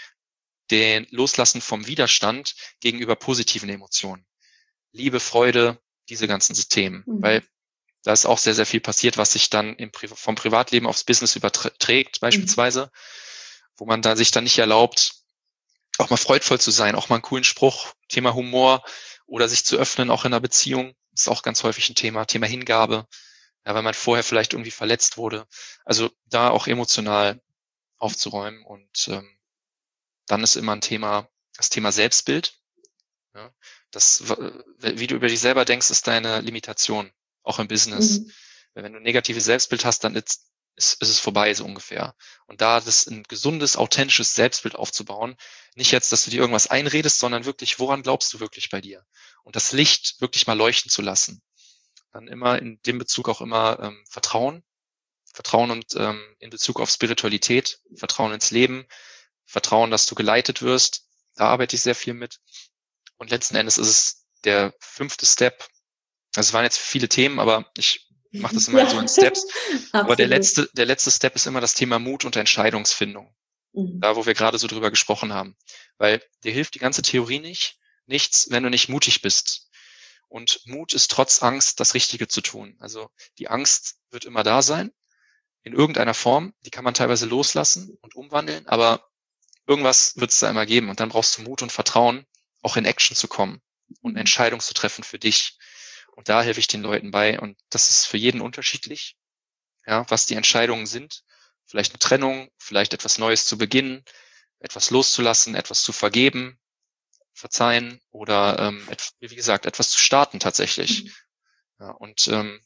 den Loslassen vom Widerstand gegenüber positiven Emotionen. Liebe, Freude, diese ganzen Themen. Mhm. Weil da ist auch sehr, sehr viel passiert, was sich dann im Pri- vom Privatleben aufs Business überträgt, beispielsweise, mhm. wo man da sich dann nicht erlaubt, auch mal freudvoll zu sein, auch mal einen coolen Spruch, Thema Humor oder sich zu öffnen, auch in einer Beziehung, ist auch ganz häufig ein Thema, Thema Hingabe, ja, weil man vorher vielleicht irgendwie verletzt wurde. Also da auch emotional aufzuräumen und ähm, dann ist immer ein Thema, das Thema Selbstbild. Ja, das, wie du über dich selber denkst, ist deine Limitation, auch im Business. Mhm. Wenn du ein negatives Selbstbild hast, dann ist, ist, ist es vorbei, so ungefähr. Und da das ein gesundes, authentisches Selbstbild aufzubauen, nicht jetzt, dass du dir irgendwas einredest, sondern wirklich, woran glaubst du wirklich bei dir? und das Licht wirklich mal leuchten zu lassen. Dann immer in dem Bezug auch immer ähm, Vertrauen, Vertrauen und ähm, in Bezug auf Spiritualität, Vertrauen ins Leben, Vertrauen, dass du geleitet wirst. Da arbeite ich sehr viel mit. Und letzten Endes ist es der fünfte Step. Also es waren jetzt viele Themen, aber ich mache das immer Ja, so in Steps. Aber der absolut. letzte, der letzte Step ist immer das Thema Mut und Entscheidungsfindung. Mhm. Da, wo wir gerade so drüber gesprochen haben. Weil dir hilft die ganze Theorie nicht, nichts, wenn du nicht mutig bist. Und Mut ist trotz Angst, das Richtige zu tun. Also die Angst wird immer da sein, in irgendeiner Form. Die kann man teilweise loslassen und umwandeln, aber irgendwas wird es da immer geben. Und dann brauchst du Mut und Vertrauen, auch in Action zu kommen und eine Entscheidung zu treffen für dich. Und da helfe ich den Leuten bei. Und das ist für jeden unterschiedlich, ja, was die Entscheidungen sind. Vielleicht eine Trennung, vielleicht etwas Neues zu beginnen, etwas loszulassen, etwas zu vergeben, verzeihen oder, ähm, et, wie gesagt, etwas zu starten tatsächlich. Mhm. Ja, und ähm,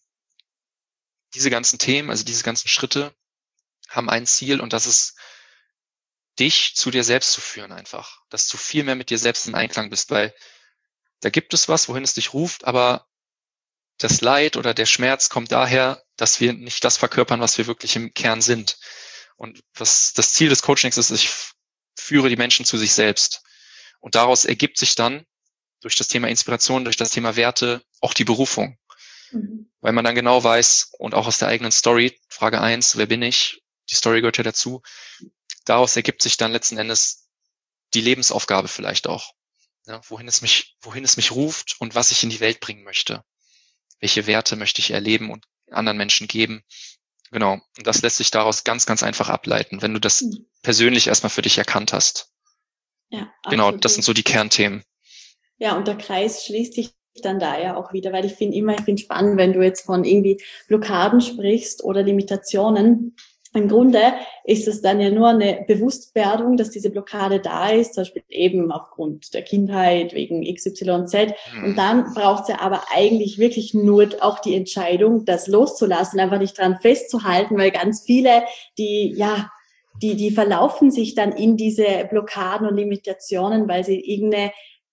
diese ganzen Themen, also diese ganzen Schritte haben ein Ziel und das ist, dich zu dir selbst zu führen einfach. Dass du viel mehr mit dir selbst in Einklang bist, weil da gibt es was, wohin es dich ruft, aber das Leid oder der Schmerz kommt daher, dass wir nicht das verkörpern, was wir wirklich im Kern sind. Und was das Ziel des Coachings ist, ich führe die Menschen zu sich selbst. Und daraus ergibt sich dann durch das Thema Inspiration, durch das Thema Werte auch die Berufung. Mhm. Weil man dann genau weiß und auch aus der eigenen Story, Frage eins, wer bin ich? Die Story gehört ja dazu. Daraus ergibt sich dann letzten Endes die Lebensaufgabe vielleicht auch. Ja, wohin es mich, wohin es mich ruft und was ich in die Welt bringen möchte. Welche Werte möchte ich erleben und anderen Menschen geben? Genau. Und das lässt sich daraus ganz, ganz einfach ableiten, wenn du das mhm. persönlich erstmal für dich erkannt hast. Ja, genau, absolut. Das sind so die Kernthemen. Ja, und der Kreis schließt sich dann da ja auch wieder, weil ich finde immer, ich finde spannend, wenn du jetzt von irgendwie Blockaden sprichst oder Limitationen. Im Grunde ist es dann ja nur eine Bewusstwerdung, dass diese Blockade da ist, zum Beispiel eben aufgrund der Kindheit, wegen X Y Z. Hm. Und dann braucht es ja aber eigentlich wirklich nur auch die Entscheidung, das loszulassen, einfach nicht dran festzuhalten, weil ganz viele, die, ja, die, die verlaufen sich dann in diese Blockaden und Limitationen, weil sie irgendeine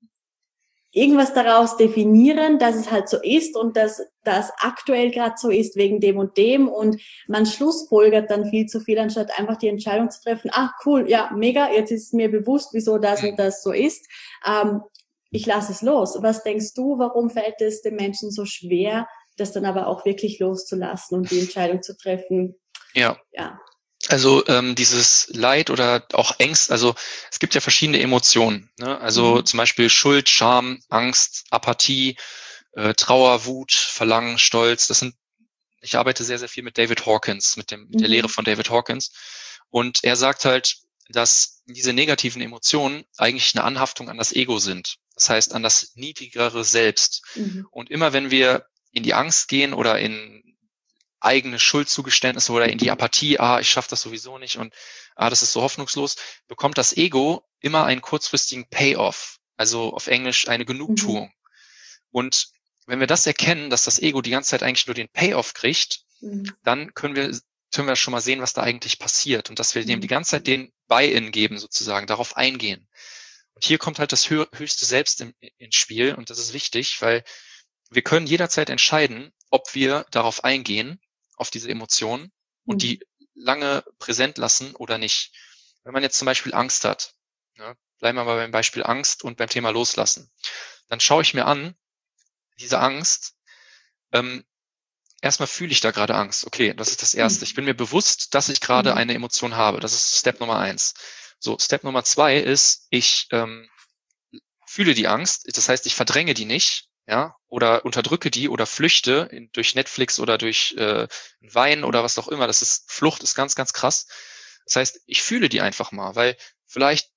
irgendwas daraus definieren, dass es halt so ist und dass das aktuell gerade so ist wegen dem und dem und man schlussfolgert dann viel zu viel, anstatt einfach die Entscheidung zu treffen, ah cool, ja mega, jetzt ist mir bewusst, wieso das und das so ist, ähm, ich lasse es los. Was denkst du, warum fällt es den Menschen so schwer, das dann aber auch wirklich loszulassen und die Entscheidung zu treffen? Ja. Ja. Also ähm, dieses Leid oder auch Ängste, also es gibt ja verschiedene Emotionen, ne? Also mhm. zum Beispiel Schuld, Scham, Angst, Apathie, äh, Trauer, Wut, Verlangen, Stolz. Das sind, ich arbeite sehr, sehr viel mit David Hawkins, mit dem, mhm. der Lehre von David Hawkins. Und er sagt halt, dass diese negativen Emotionen eigentlich eine Anhaftung an das Ego sind. Das heißt, an das niedrigere Selbst. Mhm. Und immer wenn wir in die Angst gehen oder in eigene Schuldzugeständnisse oder in die Apathie, ah, ich schaffe das sowieso nicht und ah, das ist so hoffnungslos, bekommt das Ego immer einen kurzfristigen Payoff, also auf Englisch eine Genugtuung. Mhm. Und wenn wir das erkennen, dass das Ego die ganze Zeit eigentlich nur den Payoff kriegt, mhm. dann können wir, können wir schon mal sehen, was da eigentlich passiert und dass wir mhm. dem die ganze Zeit den Buy-in geben sozusagen, darauf eingehen. Und hier kommt halt das höchste Selbst im, ins Spiel und das ist wichtig, weil wir können jederzeit entscheiden, ob wir darauf eingehen, auf diese Emotionen und mhm. die lange präsent lassen oder nicht. Wenn man jetzt zum Beispiel Angst hat, ja, bleiben wir mal beim Beispiel Angst und beim Thema Loslassen, dann schaue ich mir an, diese Angst, ähm, erstmal fühle ich da gerade Angst. Okay, das ist das Erste. Ich bin mir bewusst, dass ich gerade mhm. eine Emotion habe. Das ist Step Nummer eins. So, Step Nummer zwei ist, ich ähm, fühle die Angst. Das heißt, ich verdränge die nicht. Ja, oder unterdrücke die oder flüchte in, durch Netflix oder durch äh, Wein oder was auch immer. Das ist, Flucht ist ganz, ganz krass. Das heißt, ich fühle die einfach mal, weil vielleicht,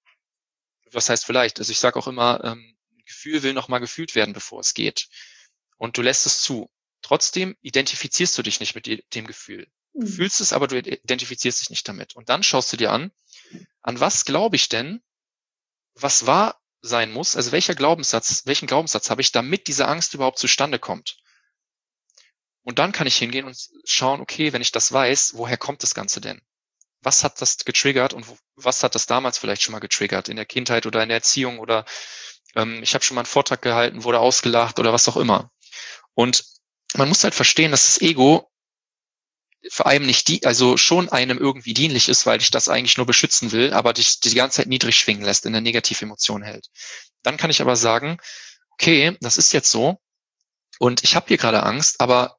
was heißt vielleicht? Also ich sage auch immer, ähm, Gefühl will noch mal gefühlt werden, bevor es geht. Und du lässt es zu. Trotzdem identifizierst du dich nicht mit die, dem Gefühl. Du mhm. fühlst es, aber du identifizierst dich nicht damit. Und dann schaust du dir an, an was glaube ich denn, was war sein muss, also welcher Glaubenssatz, welchen Glaubenssatz habe ich, damit diese Angst überhaupt zustande kommt. Und dann kann ich hingehen und schauen, okay, wenn ich das weiß, woher kommt das Ganze denn? Was hat das getriggert und was hat das damals vielleicht schon mal getriggert, in der Kindheit oder in der Erziehung oder Ähm, ich habe schon mal einen Vortrag gehalten, wurde ausgelacht oder was auch immer. Und man muss halt verstehen, dass das Ego vor allem nicht die, also schon einem irgendwie dienlich ist, weil dich das eigentlich nur beschützen will, aber dich die ganze Zeit niedrig schwingen lässt, in der Negativemotion hält. Dann kann ich aber sagen, okay, das ist jetzt so und ich habe hier gerade Angst, aber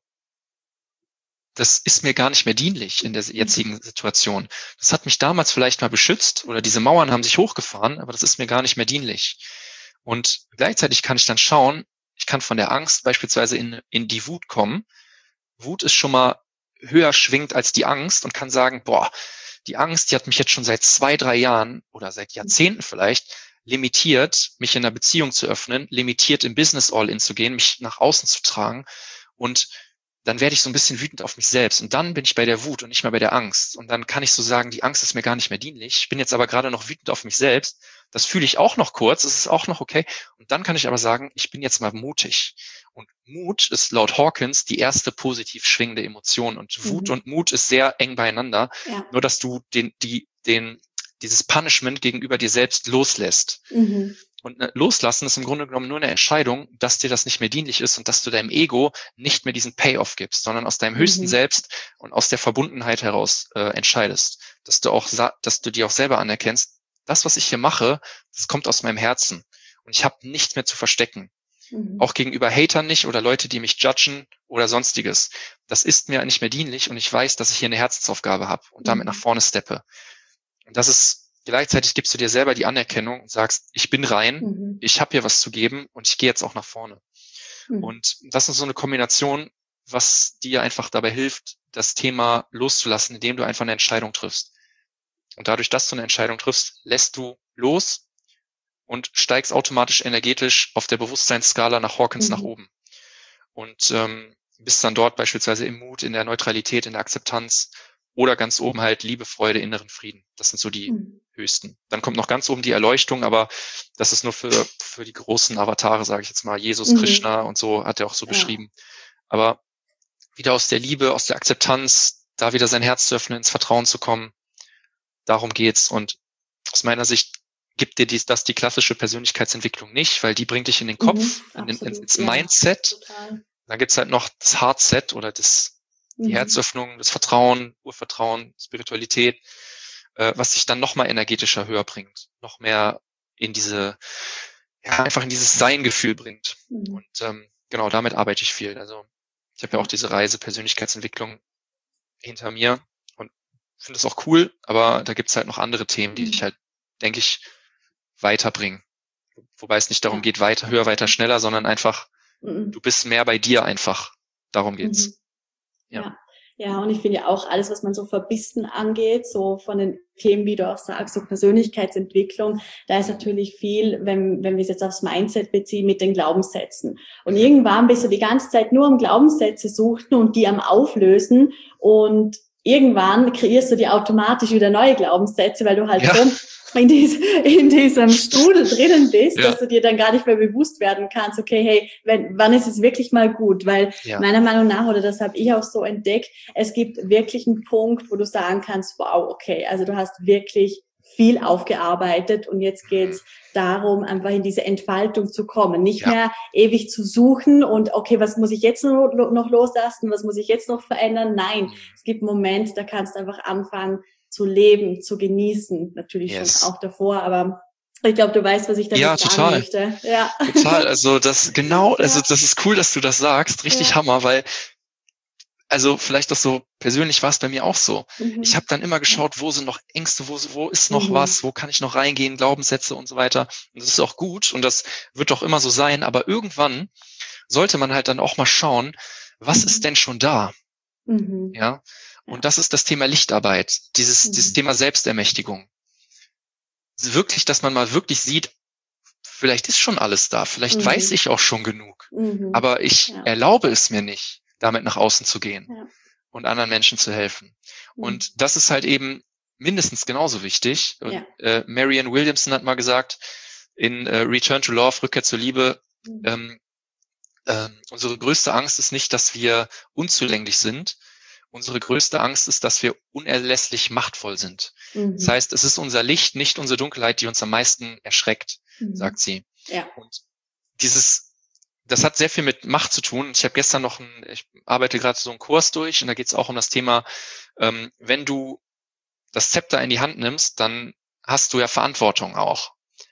das ist mir gar nicht mehr dienlich in der jetzigen Situation. Das hat mich damals vielleicht mal beschützt oder diese Mauern haben sich hochgefahren, aber das ist mir gar nicht mehr dienlich. Und gleichzeitig kann ich dann schauen, ich kann von der Angst beispielsweise in, in die Wut kommen. Wut ist schon mal höher schwingt als die Angst und kann sagen, boah, die Angst, die hat mich jetzt schon seit zwei, drei Jahren oder seit Jahrzehnten vielleicht limitiert, mich in einer Beziehung zu öffnen, limitiert im Business All-In zu gehen, mich nach außen zu tragen und dann werde ich so ein bisschen wütend auf mich selbst und dann bin ich bei der Wut und nicht mehr bei der Angst und dann kann ich so sagen, die Angst ist mir gar nicht mehr dienlich, ich bin jetzt aber gerade noch wütend auf mich selbst, das fühle ich auch noch kurz, das ist auch noch okay und dann kann ich aber sagen, ich bin jetzt mal mutig und Mut ist laut Hawkins die erste positiv schwingende Emotion und Wut mhm. und Mut ist sehr eng beieinander, ja. Nur dass du den, die, den, dieses Punishment gegenüber dir selbst loslässt. Mhm. Und loslassen ist im Grunde genommen nur eine Entscheidung, dass dir das nicht mehr dienlich ist und dass du deinem Ego nicht mehr diesen Payoff gibst, sondern aus deinem mhm. höchsten Selbst und aus der Verbundenheit heraus äh, entscheidest. Dass du auch, dass du dir auch selber anerkennst, das, was ich hier mache, das kommt aus meinem Herzen. Und ich habe nichts mehr zu verstecken. Mhm. Auch gegenüber Hatern nicht oder Leute, die mich judgen oder sonstiges. Das ist mir nicht mehr dienlich und ich weiß, dass ich hier eine Herzensaufgabe habe und damit mhm. nach vorne steppe. Und das ist gleichzeitig gibst du dir selber die Anerkennung und sagst, ich bin rein, mhm. ich habe hier was zu geben und ich gehe jetzt auch nach vorne. Mhm. Und das ist so eine Kombination, was dir einfach dabei hilft, das Thema loszulassen, indem du einfach eine Entscheidung triffst. Und dadurch, dass du eine Entscheidung triffst, lässt du los und steigst automatisch energetisch auf der Bewusstseinsskala nach Hawkins mhm. nach oben. Und ähm, bist dann dort beispielsweise im Mut, in der Neutralität, in der Akzeptanz oder ganz oben halt Liebe, Freude, inneren Frieden. Das sind so die mhm. höchsten. Dann kommt noch ganz oben die Erleuchtung, aber das ist nur für für die großen Avatare, sage ich jetzt mal. Jesus, mhm. Krishna und so hat er auch so ja. beschrieben. Aber wieder aus der Liebe, aus der Akzeptanz, da wieder sein Herz zu öffnen, ins Vertrauen zu kommen, darum geht's. Und aus meiner Sicht gibt dir dies, das die klassische Persönlichkeitsentwicklung nicht, weil die bringt dich in den Kopf, mhm, in den, ins ja, Mindset. Total. Dann gibt's halt noch das Heartset oder das die mhm. Herzöffnung, das Vertrauen, Urvertrauen, Spiritualität, äh, was sich dann noch mal energetischer höher bringt, noch mehr in diese, ja, einfach in dieses Sein-Gefühl bringt. Mhm. Und ähm, genau, damit arbeite ich viel. Also ich habe ja auch diese Reise Persönlichkeitsentwicklung hinter mir und finde es auch cool, aber da gibt's halt noch andere Themen, die mhm. dich halt, denke ich, weiterbringen. Wobei es nicht darum ja. geht, weiter, höher, weiter, schneller, sondern einfach, mhm. du bist mehr bei dir einfach. Darum geht's. Mhm. Ja. ja, ja, und ich finde ja auch alles, was man so verbissen angeht, so von den Themen, wie du auch sagst, so Persönlichkeitsentwicklung, da ist natürlich viel, wenn, wenn wir es jetzt aufs Mindset beziehen, mit den Glaubenssätzen. Und irgendwann bist du die ganze Zeit nur am Glaubenssätze suchen und die am Auflösen und irgendwann kreierst du dir automatisch wieder neue Glaubenssätze, weil du halt ja. so in, dies, in diesem Strudel drinnen bist, ja. dass du dir dann gar nicht mehr bewusst werden kannst, okay, hey, wenn, wann ist es wirklich mal gut? Weil ja. meiner Meinung nach, oder das habe ich auch so entdeckt, es gibt wirklich einen Punkt, wo du sagen kannst, wow, okay, also du hast wirklich viel aufgearbeitet und jetzt geht's darum, einfach in diese Entfaltung zu kommen. Nicht ja. mehr ewig zu suchen und okay, was muss ich jetzt noch, noch loslassen, was muss ich jetzt noch verändern? Nein, es gibt einen Moment, da kannst du einfach anfangen zu leben, zu genießen. Natürlich yes. schon auch davor, aber ich glaube, du weißt, was ich damit ja, sagen total. möchte. Ja, total. Also das genau, also das ist cool, dass du das sagst. Richtig ja. Hammer, weil also vielleicht auch so persönlich war es bei mir auch so. Mhm. Ich habe dann immer geschaut, wo sind noch Ängste, wo, wo ist noch mhm. was, wo kann ich noch reingehen, Glaubenssätze und so weiter. Und das ist auch gut und das wird auch immer so sein. Aber irgendwann sollte man halt dann auch mal schauen, was mhm. ist denn schon da? Mhm. Ja. Und ja. das ist das Thema Lichtarbeit, dieses, mhm. dieses Thema Selbstermächtigung. Wirklich, dass man mal wirklich sieht, vielleicht ist schon alles da, vielleicht mhm. weiß ich auch schon genug, mhm. aber ich ja. erlaube es mir nicht, damit nach außen zu gehen ja. und anderen Menschen zu helfen. Mhm. Und das ist halt eben mindestens genauso wichtig. Und, ja. äh, Marianne Williamson hat mal gesagt, in äh, Return to Love, Rückkehr zur Liebe, mhm. ähm, äh, unsere größte Angst ist nicht, dass wir unzulänglich sind. Unsere größte Angst ist, dass wir unerlässlich machtvoll sind. Mhm. Das heißt, es ist unser Licht, nicht unsere Dunkelheit, die uns am meisten erschreckt, mhm. sagt sie. Ja. Und dieses, das hat sehr viel mit Macht zu tun. Ich habe gestern noch, ein, ich arbeite gerade so einen Kurs durch und da geht es auch um das Thema, ähm, wenn du das Zepter in die Hand nimmst, dann hast du ja Verantwortung auch.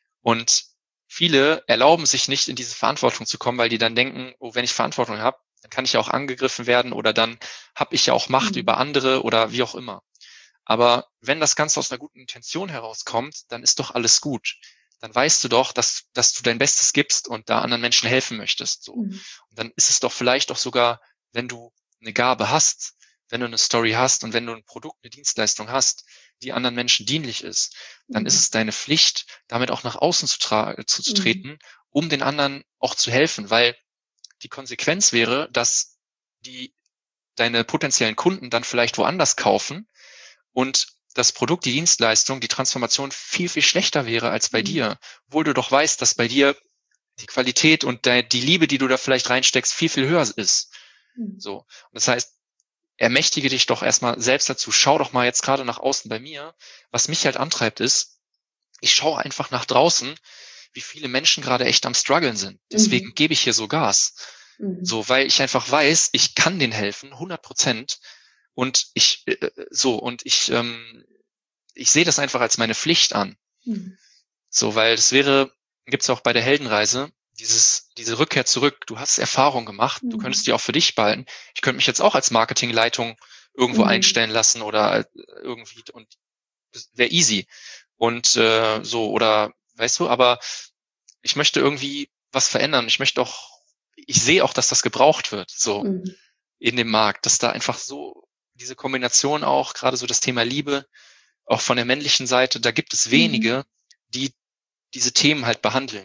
Und viele erlauben sich nicht, in diese Verantwortung zu kommen, weil die dann denken, oh, wenn ich Verantwortung habe, dann kann ich ja auch angegriffen werden oder dann habe ich ja auch Macht Mhm. über andere oder wie auch immer. Aber wenn das Ganze aus einer guten Intention herauskommt, dann ist doch alles gut. Dann weißt du doch, dass, dass du dein Bestes gibst und da anderen Menschen helfen möchtest. So. Mhm. Und dann ist es doch vielleicht auch sogar, wenn du eine Gabe hast, wenn du eine Story hast und wenn du ein Produkt, eine Dienstleistung hast, die anderen Menschen dienlich ist, dann Mhm. ist es deine Pflicht, damit auch nach außen zu, tra- zu, zu treten, um den anderen auch zu helfen, weil die Konsequenz wäre, dass die deine potenziellen Kunden dann vielleicht woanders kaufen und das Produkt, die Dienstleistung, die Transformation viel, viel schlechter wäre als bei Mhm. dir, obwohl du doch weißt, dass bei dir die Qualität und de- die Liebe, die du da vielleicht reinsteckst, viel, viel höher ist. Mhm. So. Und das heißt, ermächtige dich doch erstmal selbst dazu. Schau doch mal jetzt gerade nach außen bei mir. Was mich halt antreibt ist, ich schaue einfach nach draußen, wie viele Menschen gerade echt am struggeln sind. Deswegen Mhm. gebe ich hier so Gas. Mhm. So, weil ich einfach weiß, ich kann denen helfen, hundert Prozent. Und ich, äh, so, und ich, ähm, ich sehe das einfach als meine Pflicht an. Mhm. So, weil das wäre, gibt's auch bei der Heldenreise, dieses, diese Rückkehr zurück. Du hast Erfahrung gemacht, du könntest Mhm. die auch für dich behalten. Ich könnte mich jetzt auch als Marketingleitung irgendwo Mhm. einstellen lassen oder irgendwie und das wäre easy. Und äh, so, oder weißt du, aber ich möchte irgendwie was verändern. Ich möchte auch, ich sehe auch, dass das gebraucht wird, so Mhm. in dem Markt, dass da einfach so diese Kombination auch, gerade so das Thema Liebe, auch von der männlichen Seite, da gibt es wenige, Mhm. die diese Themen halt behandeln.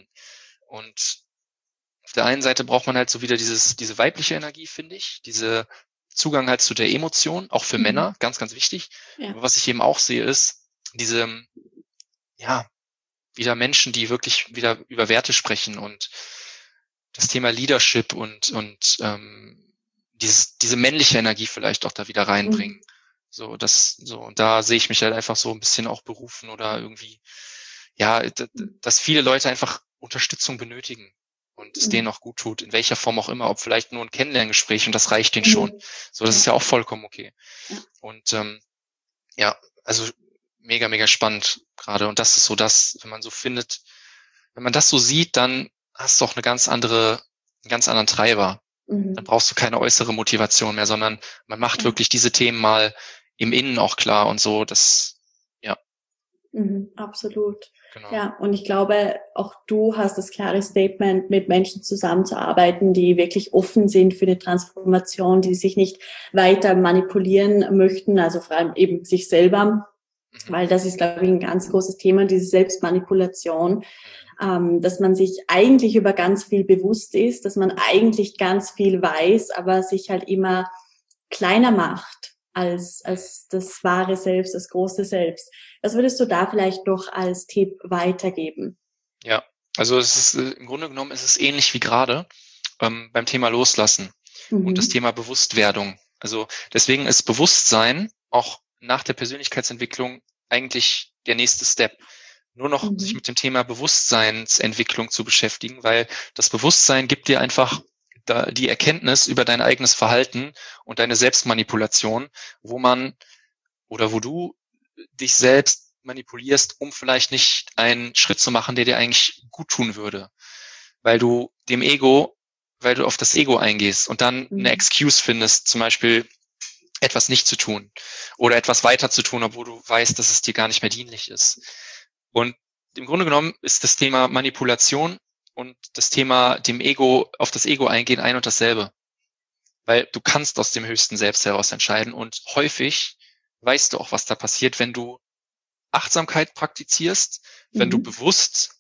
Und auf der einen Seite braucht man halt so wieder dieses, diese weibliche Energie, finde ich, diese Zugang halt zu der Emotion, auch für Mhm. Männer, ganz, ganz wichtig. Ja. Aber was ich eben auch sehe, ist diese, ja, wieder Menschen, die wirklich wieder über Werte sprechen und das Thema Leadership und, und ähm, dieses, diese männliche Energie vielleicht auch da wieder reinbringen. Mhm. So, das, so, und da sehe ich mich halt einfach so ein bisschen auch berufen oder irgendwie, ja, d- d- dass viele Leute einfach Unterstützung benötigen und es denen Mhm. auch gut tut, in welcher Form auch immer, ob vielleicht nur ein Kennenlerngespräch und das reicht denen schon. Mhm. So, das Ja. ist ja auch vollkommen okay. Ja. Und ähm, ja, also mega, mega spannend gerade. Und das ist so das, wenn man so findet, wenn man das so sieht, dann hast du auch eine ganz andere, einen ganz anderen Treiber. Dann Mhm. brauchst du keine äußere Motivation mehr, sondern man macht Ja. wirklich diese Themen mal im Innen auch klar und so. Das, ja, Mhm. Absolut. genau. Ja, und ich glaube, auch du hast das klare Statement, mit Menschen zusammenzuarbeiten, die wirklich offen sind für die Transformation, die sich nicht weiter manipulieren möchten, also vor allem eben sich selber, Mhm. weil das ist, glaube ich, ein ganz großes Thema, diese Selbstmanipulation, Mhm. ähm, dass man sich eigentlich über ganz viel bewusst ist, dass man eigentlich ganz viel weiß, aber sich halt immer kleiner macht als, als das wahre Selbst, das große Selbst. Was würdest du da vielleicht noch als Tipp weitergeben? Ja, also es ist äh, im Grunde genommen ist es ähnlich wie gerade ähm, beim Thema Loslassen und das Mhm. Thema Bewusstwerdung. Also deswegen ist Bewusstsein auch nach der Persönlichkeitsentwicklung eigentlich der nächste Step. Nur noch sich Mhm. mit dem Thema Bewusstseinsentwicklung zu beschäftigen, weil das Bewusstsein gibt dir einfach da die Erkenntnis über dein eigenes Verhalten und deine Selbstmanipulation, wo man oder wo du dich selbst manipulierst, um vielleicht nicht einen Schritt zu machen, der dir eigentlich gut tun würde, weil du dem Ego, weil du auf das Ego eingehst und dann eine Mhm. Excuse findest, zum Beispiel etwas nicht zu tun oder etwas weiter zu tun, obwohl du weißt, dass es dir gar nicht mehr dienlich ist. Und im Grunde genommen ist das Thema Manipulation und das Thema dem Ego, auf das Ego eingehen, ein und dasselbe. Weil du kannst aus dem höchsten Selbst heraus entscheiden und häufig weißt du auch, was da passiert, wenn du Achtsamkeit praktizierst, wenn du Mhm. bewusst,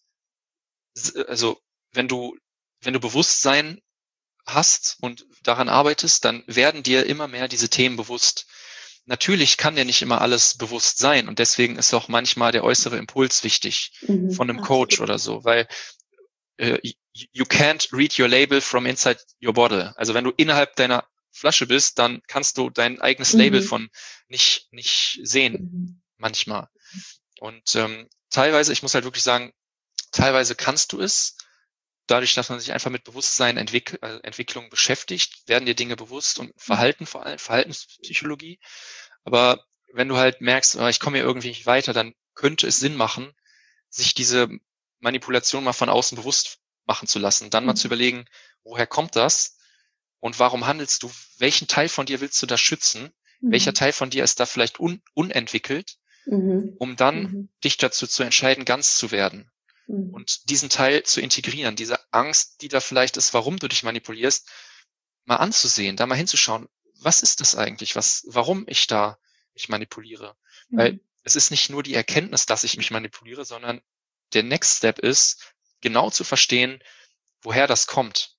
also wenn du, wenn du Bewusstsein hast und daran arbeitest, dann werden dir immer mehr diese Themen bewusst. Natürlich kann dir nicht immer alles bewusst sein und deswegen ist auch manchmal der äußere Impuls wichtig Mhm. von einem Coach Absolut. oder so, weil äh, you can't read your label from inside your bottle. Also wenn du innerhalb deiner Flasche bist, dann kannst du dein eigenes Label Mhm. von nicht nicht sehen Mhm. manchmal. Und ähm, teilweise, ich muss halt wirklich sagen, teilweise kannst du es, dadurch, dass man sich einfach mit Bewusstsein, Entwick äh, Entwicklung beschäftigt, werden dir Dinge bewusst und Verhalten vor allem, Verhaltenspsychologie. Aber wenn du halt merkst, oh, ich komme hier irgendwie nicht weiter, dann könnte es Sinn machen, sich diese Manipulation mal von außen bewusst machen zu lassen. Dann mal zu überlegen, woher kommt das und warum handelst du? Welchen Teil von dir willst du da schützen? Mhm. Welcher Teil von dir ist da vielleicht un unentwickelt, mhm. um dann mhm. dich dazu zu entscheiden, ganz zu werden? Mhm. Und diesen Teil zu integrieren, diese Angst, die da vielleicht ist, warum du dich manipulierst, mal anzusehen, da mal hinzuschauen, was ist das eigentlich, was, warum ich da mich manipuliere? Mhm. Weil es ist nicht nur die Erkenntnis, dass ich mich manipuliere, sondern der Next Step ist, genau zu verstehen, woher das kommt.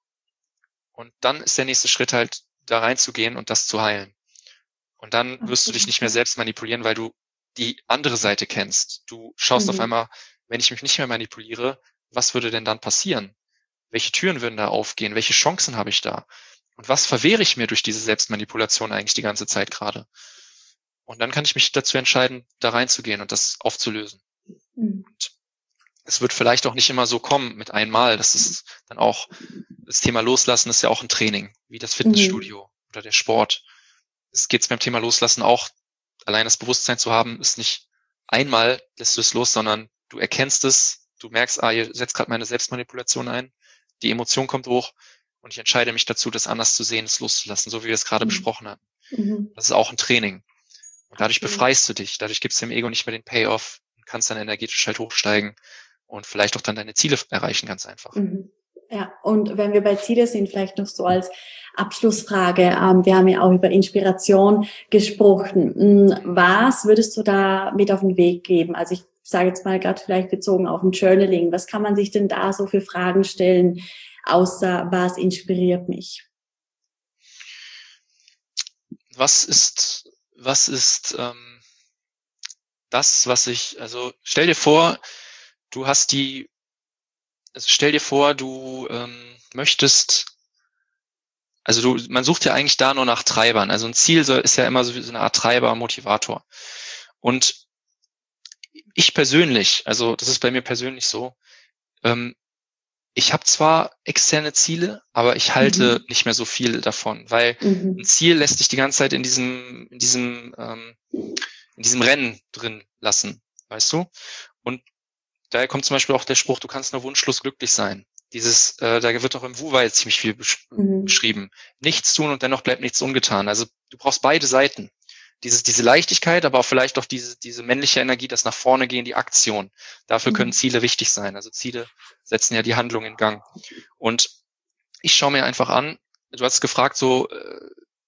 Und dann ist der nächste Schritt halt, da reinzugehen und das zu heilen. Und dann wirst du dich nicht mehr selbst manipulieren, weil du die andere Seite kennst. Du schaust mhm. auf einmal, wenn ich mich nicht mehr manipuliere, was würde denn dann passieren? Welche Türen würden da aufgehen? Welche Chancen habe ich da? Und was verwehre ich mir durch diese Selbstmanipulation eigentlich die ganze Zeit gerade? Und dann kann ich mich dazu entscheiden, da reinzugehen und das aufzulösen. Mhm. Und es wird vielleicht auch nicht immer so kommen mit einmal. Das ist dann auch, das Thema Loslassen ist ja auch ein Training, wie das Fitnessstudio mhm. oder der Sport. Es geht beim Thema Loslassen auch, allein das Bewusstsein zu haben, ist nicht einmal lässt du es los, sondern du erkennst es, du merkst, ah, hier setzt gerade meine Selbstmanipulation ein, die Emotion kommt hoch und ich entscheide mich dazu, das anders zu sehen, es loszulassen, so wie wir es gerade mhm. besprochen hatten. Mhm. Das ist auch ein Training. Und dadurch Absolut. befreist du dich, dadurch gibst du dem Ego nicht mehr den Payoff und kannst dann energetisch halt hochsteigen und vielleicht auch dann deine Ziele erreichen, ganz einfach. Mhm. Ja, und wenn wir bei Ziele sind, vielleicht noch so als Abschlussfrage, ähm, wir haben ja auch über Inspiration gesprochen. Was würdest du da mit auf den Weg geben? Also ich sage jetzt mal gerade vielleicht bezogen auf ein Journaling. Was kann man sich denn da so für Fragen stellen, außer was inspiriert mich? Was ist, was ist ähm, das, was ich, also stell dir vor, du hast die, also stell dir vor, du ähm, möchtest, also du, man sucht ja eigentlich da nur nach Treibern. Also ein Ziel soll, ist ja immer so, so eine Art Treiber, Motivator. Und ich persönlich, also das ist bei mir persönlich so, ähm, ich habe zwar externe Ziele, aber ich halte mhm. nicht mehr so viel davon, weil mhm. ein Ziel lässt dich die ganze Zeit in diesem, in diesem, ähm, in diesem Rennen drin lassen, weißt du? Und daher kommt zum Beispiel auch der Spruch, du kannst nur wunschlos glücklich sein. Dieses, äh, da wird auch im Wu-Wei ziemlich viel besch mhm. beschrieben. Nichts tun und dennoch bleibt nichts ungetan. Also du brauchst beide Seiten. Dieses, diese Leichtigkeit, aber auch vielleicht auch diese, diese männliche Energie, das nach vorne gehen, die Aktion. Dafür mhm. können Ziele wichtig sein. Also Ziele setzen ja die Handlung in Gang. Und ich schaue mir einfach an, du hast gefragt, so, äh,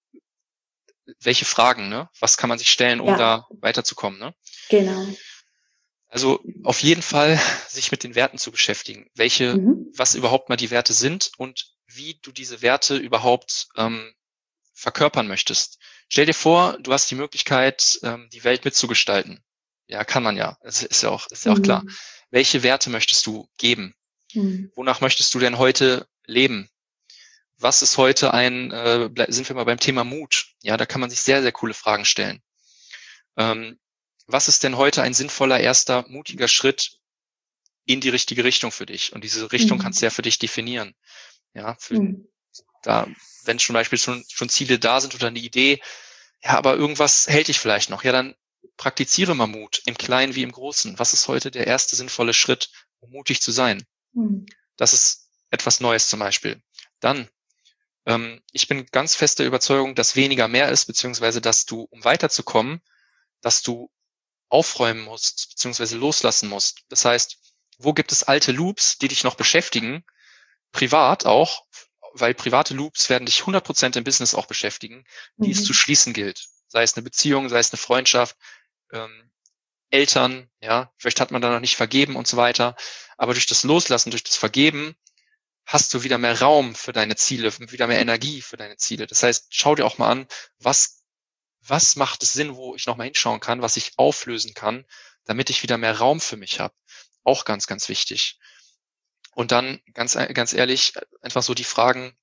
welche Fragen, ne? Was kann man sich stellen, um ja. da weiterzukommen, ne? Genau. Also auf jeden Fall sich mit den Werten zu beschäftigen, welche, mhm. was überhaupt mal die Werte sind und wie du diese Werte überhaupt ähm, verkörpern möchtest. Stell dir vor, du hast die Möglichkeit, ähm, die Welt mitzugestalten. Ja, kann man ja. Das ist ja auch, ist ja auch mhm. klar. Welche Werte möchtest du geben? Mhm. Wonach möchtest du denn heute leben? Was ist heute ein, äh, sind wir mal beim Thema Mut? Ja, da kann man sich sehr, sehr coole Fragen stellen. Ähm, was ist denn heute ein sinnvoller erster, mutiger Schritt in die richtige Richtung für dich? Und diese Richtung mhm. kannst du ja für dich definieren. Ja, für, mhm. da, wenn zum Beispiel schon, schon Ziele da sind oder eine Idee, ja, aber irgendwas hält dich vielleicht noch. Ja, dann praktiziere mal Mut, im Kleinen wie im Großen. Was ist heute der erste sinnvolle Schritt, um mutig zu sein? Mhm. Das ist etwas Neues zum Beispiel. Dann, ähm, ich bin ganz fest der Überzeugung, dass weniger mehr ist, beziehungsweise, dass du, um weiterzukommen, dass du aufräumen musst, beziehungsweise loslassen musst. Das heißt, wo gibt es alte Loops, die dich noch beschäftigen? Privat auch, weil private Loops werden dich hundert Prozent im Business auch beschäftigen, die mhm. es zu schließen gilt. Sei es eine Beziehung, sei es eine Freundschaft, ähm, Eltern, ja, vielleicht hat man da noch nicht vergeben und so weiter. Aber durch das Loslassen, durch das Vergeben hast du wieder mehr Raum für deine Ziele, wieder mehr Energie für deine Ziele. Das heißt, schau dir auch mal an, was was macht es Sinn, wo ich nochmal hinschauen kann, was ich auflösen kann, damit ich wieder mehr Raum für mich habe. Auch ganz, ganz wichtig. Und dann, ganz, ganz ehrlich, einfach so die Fragen,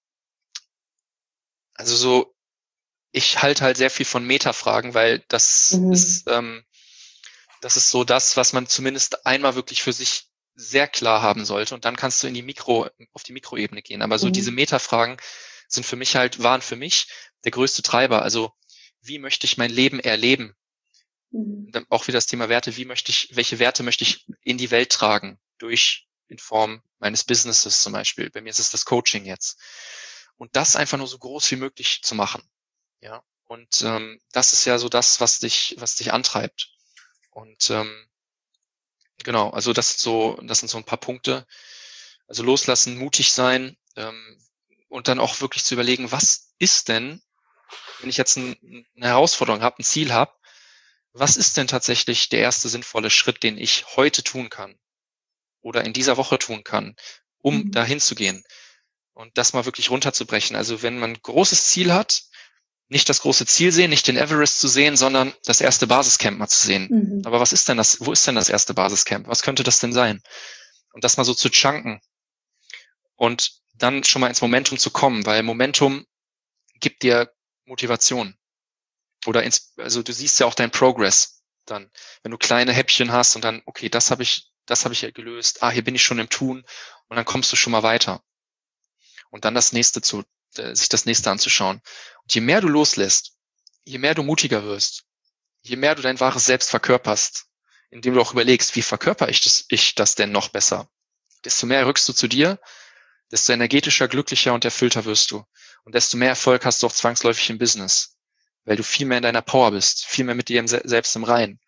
also so, ich halte halt sehr viel von Metafragen, weil das mhm. ist, ähm, das ist so das, was man zumindest einmal wirklich für sich sehr klar haben sollte. Und dann kannst du in die Mikro, auf die Mikroebene gehen. Aber so mhm. diese Metafragen sind für mich halt, waren für mich der größte Treiber. Also wie möchte ich mein Leben erleben? Mhm. Dann auch wieder das Thema Werte. Wie möchte ich, welche Werte möchte ich in die Welt tragen? Durch, in Form meines Businesses zum Beispiel. Bei mir ist es das Coaching jetzt. Und das einfach nur so groß wie möglich zu machen. Ja. Und ähm, das ist ja so das, was dich, was dich antreibt. Und ähm, genau, also das ist so, das sind so ein paar Punkte. Also loslassen, mutig sein ähm, und dann auch wirklich zu überlegen, was ist denn, wenn ich jetzt ein, eine Herausforderung habe, ein Ziel habe, was ist denn tatsächlich der erste sinnvolle Schritt, den ich heute tun kann oder in dieser Woche tun kann, um mhm. dahin zu gehen und das mal wirklich runterzubrechen. Also wenn man ein großes Ziel hat, nicht das große Ziel sehen, nicht den Everest zu sehen, sondern das erste Basiscamp mal zu sehen. Mhm. Aber was ist denn das, wo ist denn das erste Basiscamp? Was könnte das denn sein? Und das mal so zu chunken und dann schon mal ins Momentum zu kommen, weil Momentum gibt dir Motivation. Oder ins, also du siehst ja auch deinen Progress dann, wenn du kleine Häppchen hast und dann, okay, das habe ich, das habe ich ja gelöst, ah, hier bin ich schon im Tun und dann kommst du schon mal weiter. Und dann das nächste zu, sich das nächste anzuschauen. Und je mehr du loslässt, je mehr du mutiger wirst, je mehr du dein wahres Selbst verkörperst, indem du auch überlegst, wie verkörper ich das, ich das denn noch besser, desto mehr rückst du zu dir, desto energetischer, glücklicher und erfüllter wirst du. Und desto mehr Erfolg hast du auch zwangsläufig im Business, weil du viel mehr in deiner Power bist, viel mehr mit dir selbst im Reinen.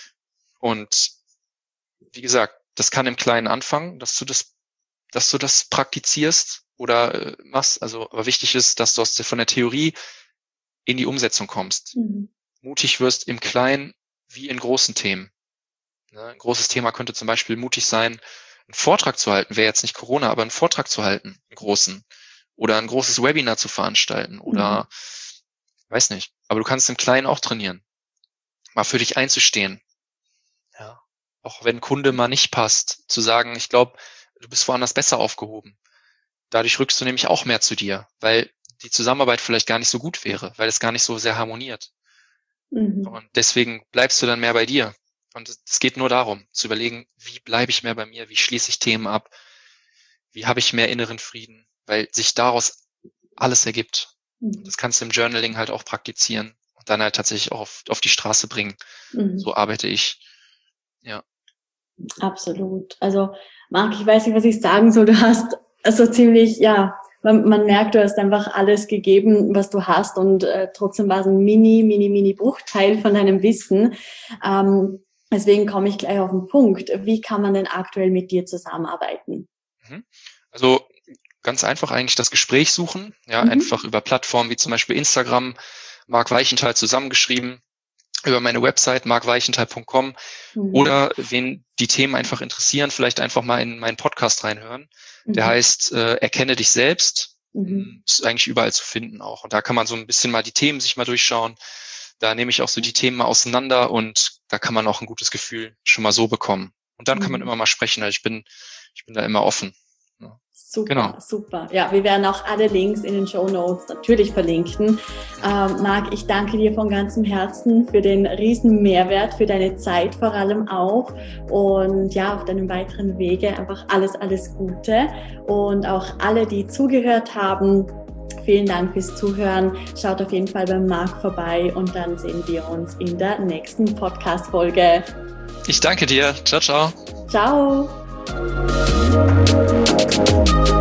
Und wie gesagt, das kann im Kleinen anfangen, dass du das, dass du das praktizierst oder äh, machst. Also, aber wichtig ist, dass du aus der, von der Theorie in die Umsetzung kommst. Mhm. Mutig wirst im Kleinen wie in großen Themen. Ne? Ein großes Thema könnte zum Beispiel mutig sein, einen Vortrag zu halten, wäre jetzt nicht Corona, aber einen Vortrag zu halten, einen großen. Oder ein großes Webinar zu veranstalten. Oder, mhm. weiß nicht. Aber du kannst im Kleinen auch trainieren. Mal für dich einzustehen. Ja. Auch wenn ein Kunde mal nicht passt, zu sagen, ich glaube, du bist woanders besser aufgehoben. Dadurch rückst du nämlich auch mehr zu dir, weil die Zusammenarbeit vielleicht gar nicht so gut wäre, weil es gar nicht so sehr harmoniert. Mhm. Und deswegen bleibst du dann mehr bei dir. Und es geht nur darum, zu überlegen, wie bleibe ich mehr bei mir, wie schließe ich Themen ab, wie habe ich mehr inneren Frieden, weil sich daraus alles ergibt. Mhm. Das kannst du im Journaling halt auch praktizieren und dann halt tatsächlich auch auf, auf die Straße bringen. Mhm. So arbeite ich. Ja. Absolut. Also, Marc, ich weiß nicht, was ich sagen soll. Du hast also ziemlich, ja, man, man merkt, du hast einfach alles gegeben, was du hast und äh, trotzdem war es ein mini, mini, mini Bruchteil von deinem Wissen. Ähm, deswegen komme ich gleich auf den Punkt. Wie kann man denn aktuell mit dir zusammenarbeiten? Also ganz einfach eigentlich das Gespräch suchen, ja, mhm. einfach über Plattformen wie zum Beispiel Instagram, Marc Weichenthal zusammengeschrieben, über meine Website marc weichenthal punkt com mhm. oder wen die Themen einfach interessieren, vielleicht einfach mal in meinen Podcast reinhören. Mhm. Der heißt äh, Erkenne dich selbst. Mhm. Ist eigentlich überall zu finden auch. Und da kann man so ein bisschen mal die Themen sich mal durchschauen. Da nehme ich auch so die Themen mal auseinander und da kann man auch ein gutes Gefühl schon mal so bekommen. Und dann mhm. kann man immer mal sprechen. Also ich bin, ich bin da immer offen. Ja. Super, genau. Super. Ja, wir werden auch alle Links in den Shownotes natürlich verlinken. Ähm, Marc, ich danke dir von ganzem Herzen für den riesen Mehrwert, für deine Zeit vor allem auch und ja, auf deinem weiteren Wege einfach alles, alles Gute und auch alle, die zugehört haben, vielen Dank fürs Zuhören. Schaut auf jeden Fall beim Marc vorbei und dann sehen wir uns in der nächsten Podcast-Folge. Ich danke dir. Ciao, ciao. Ciao. Thank you.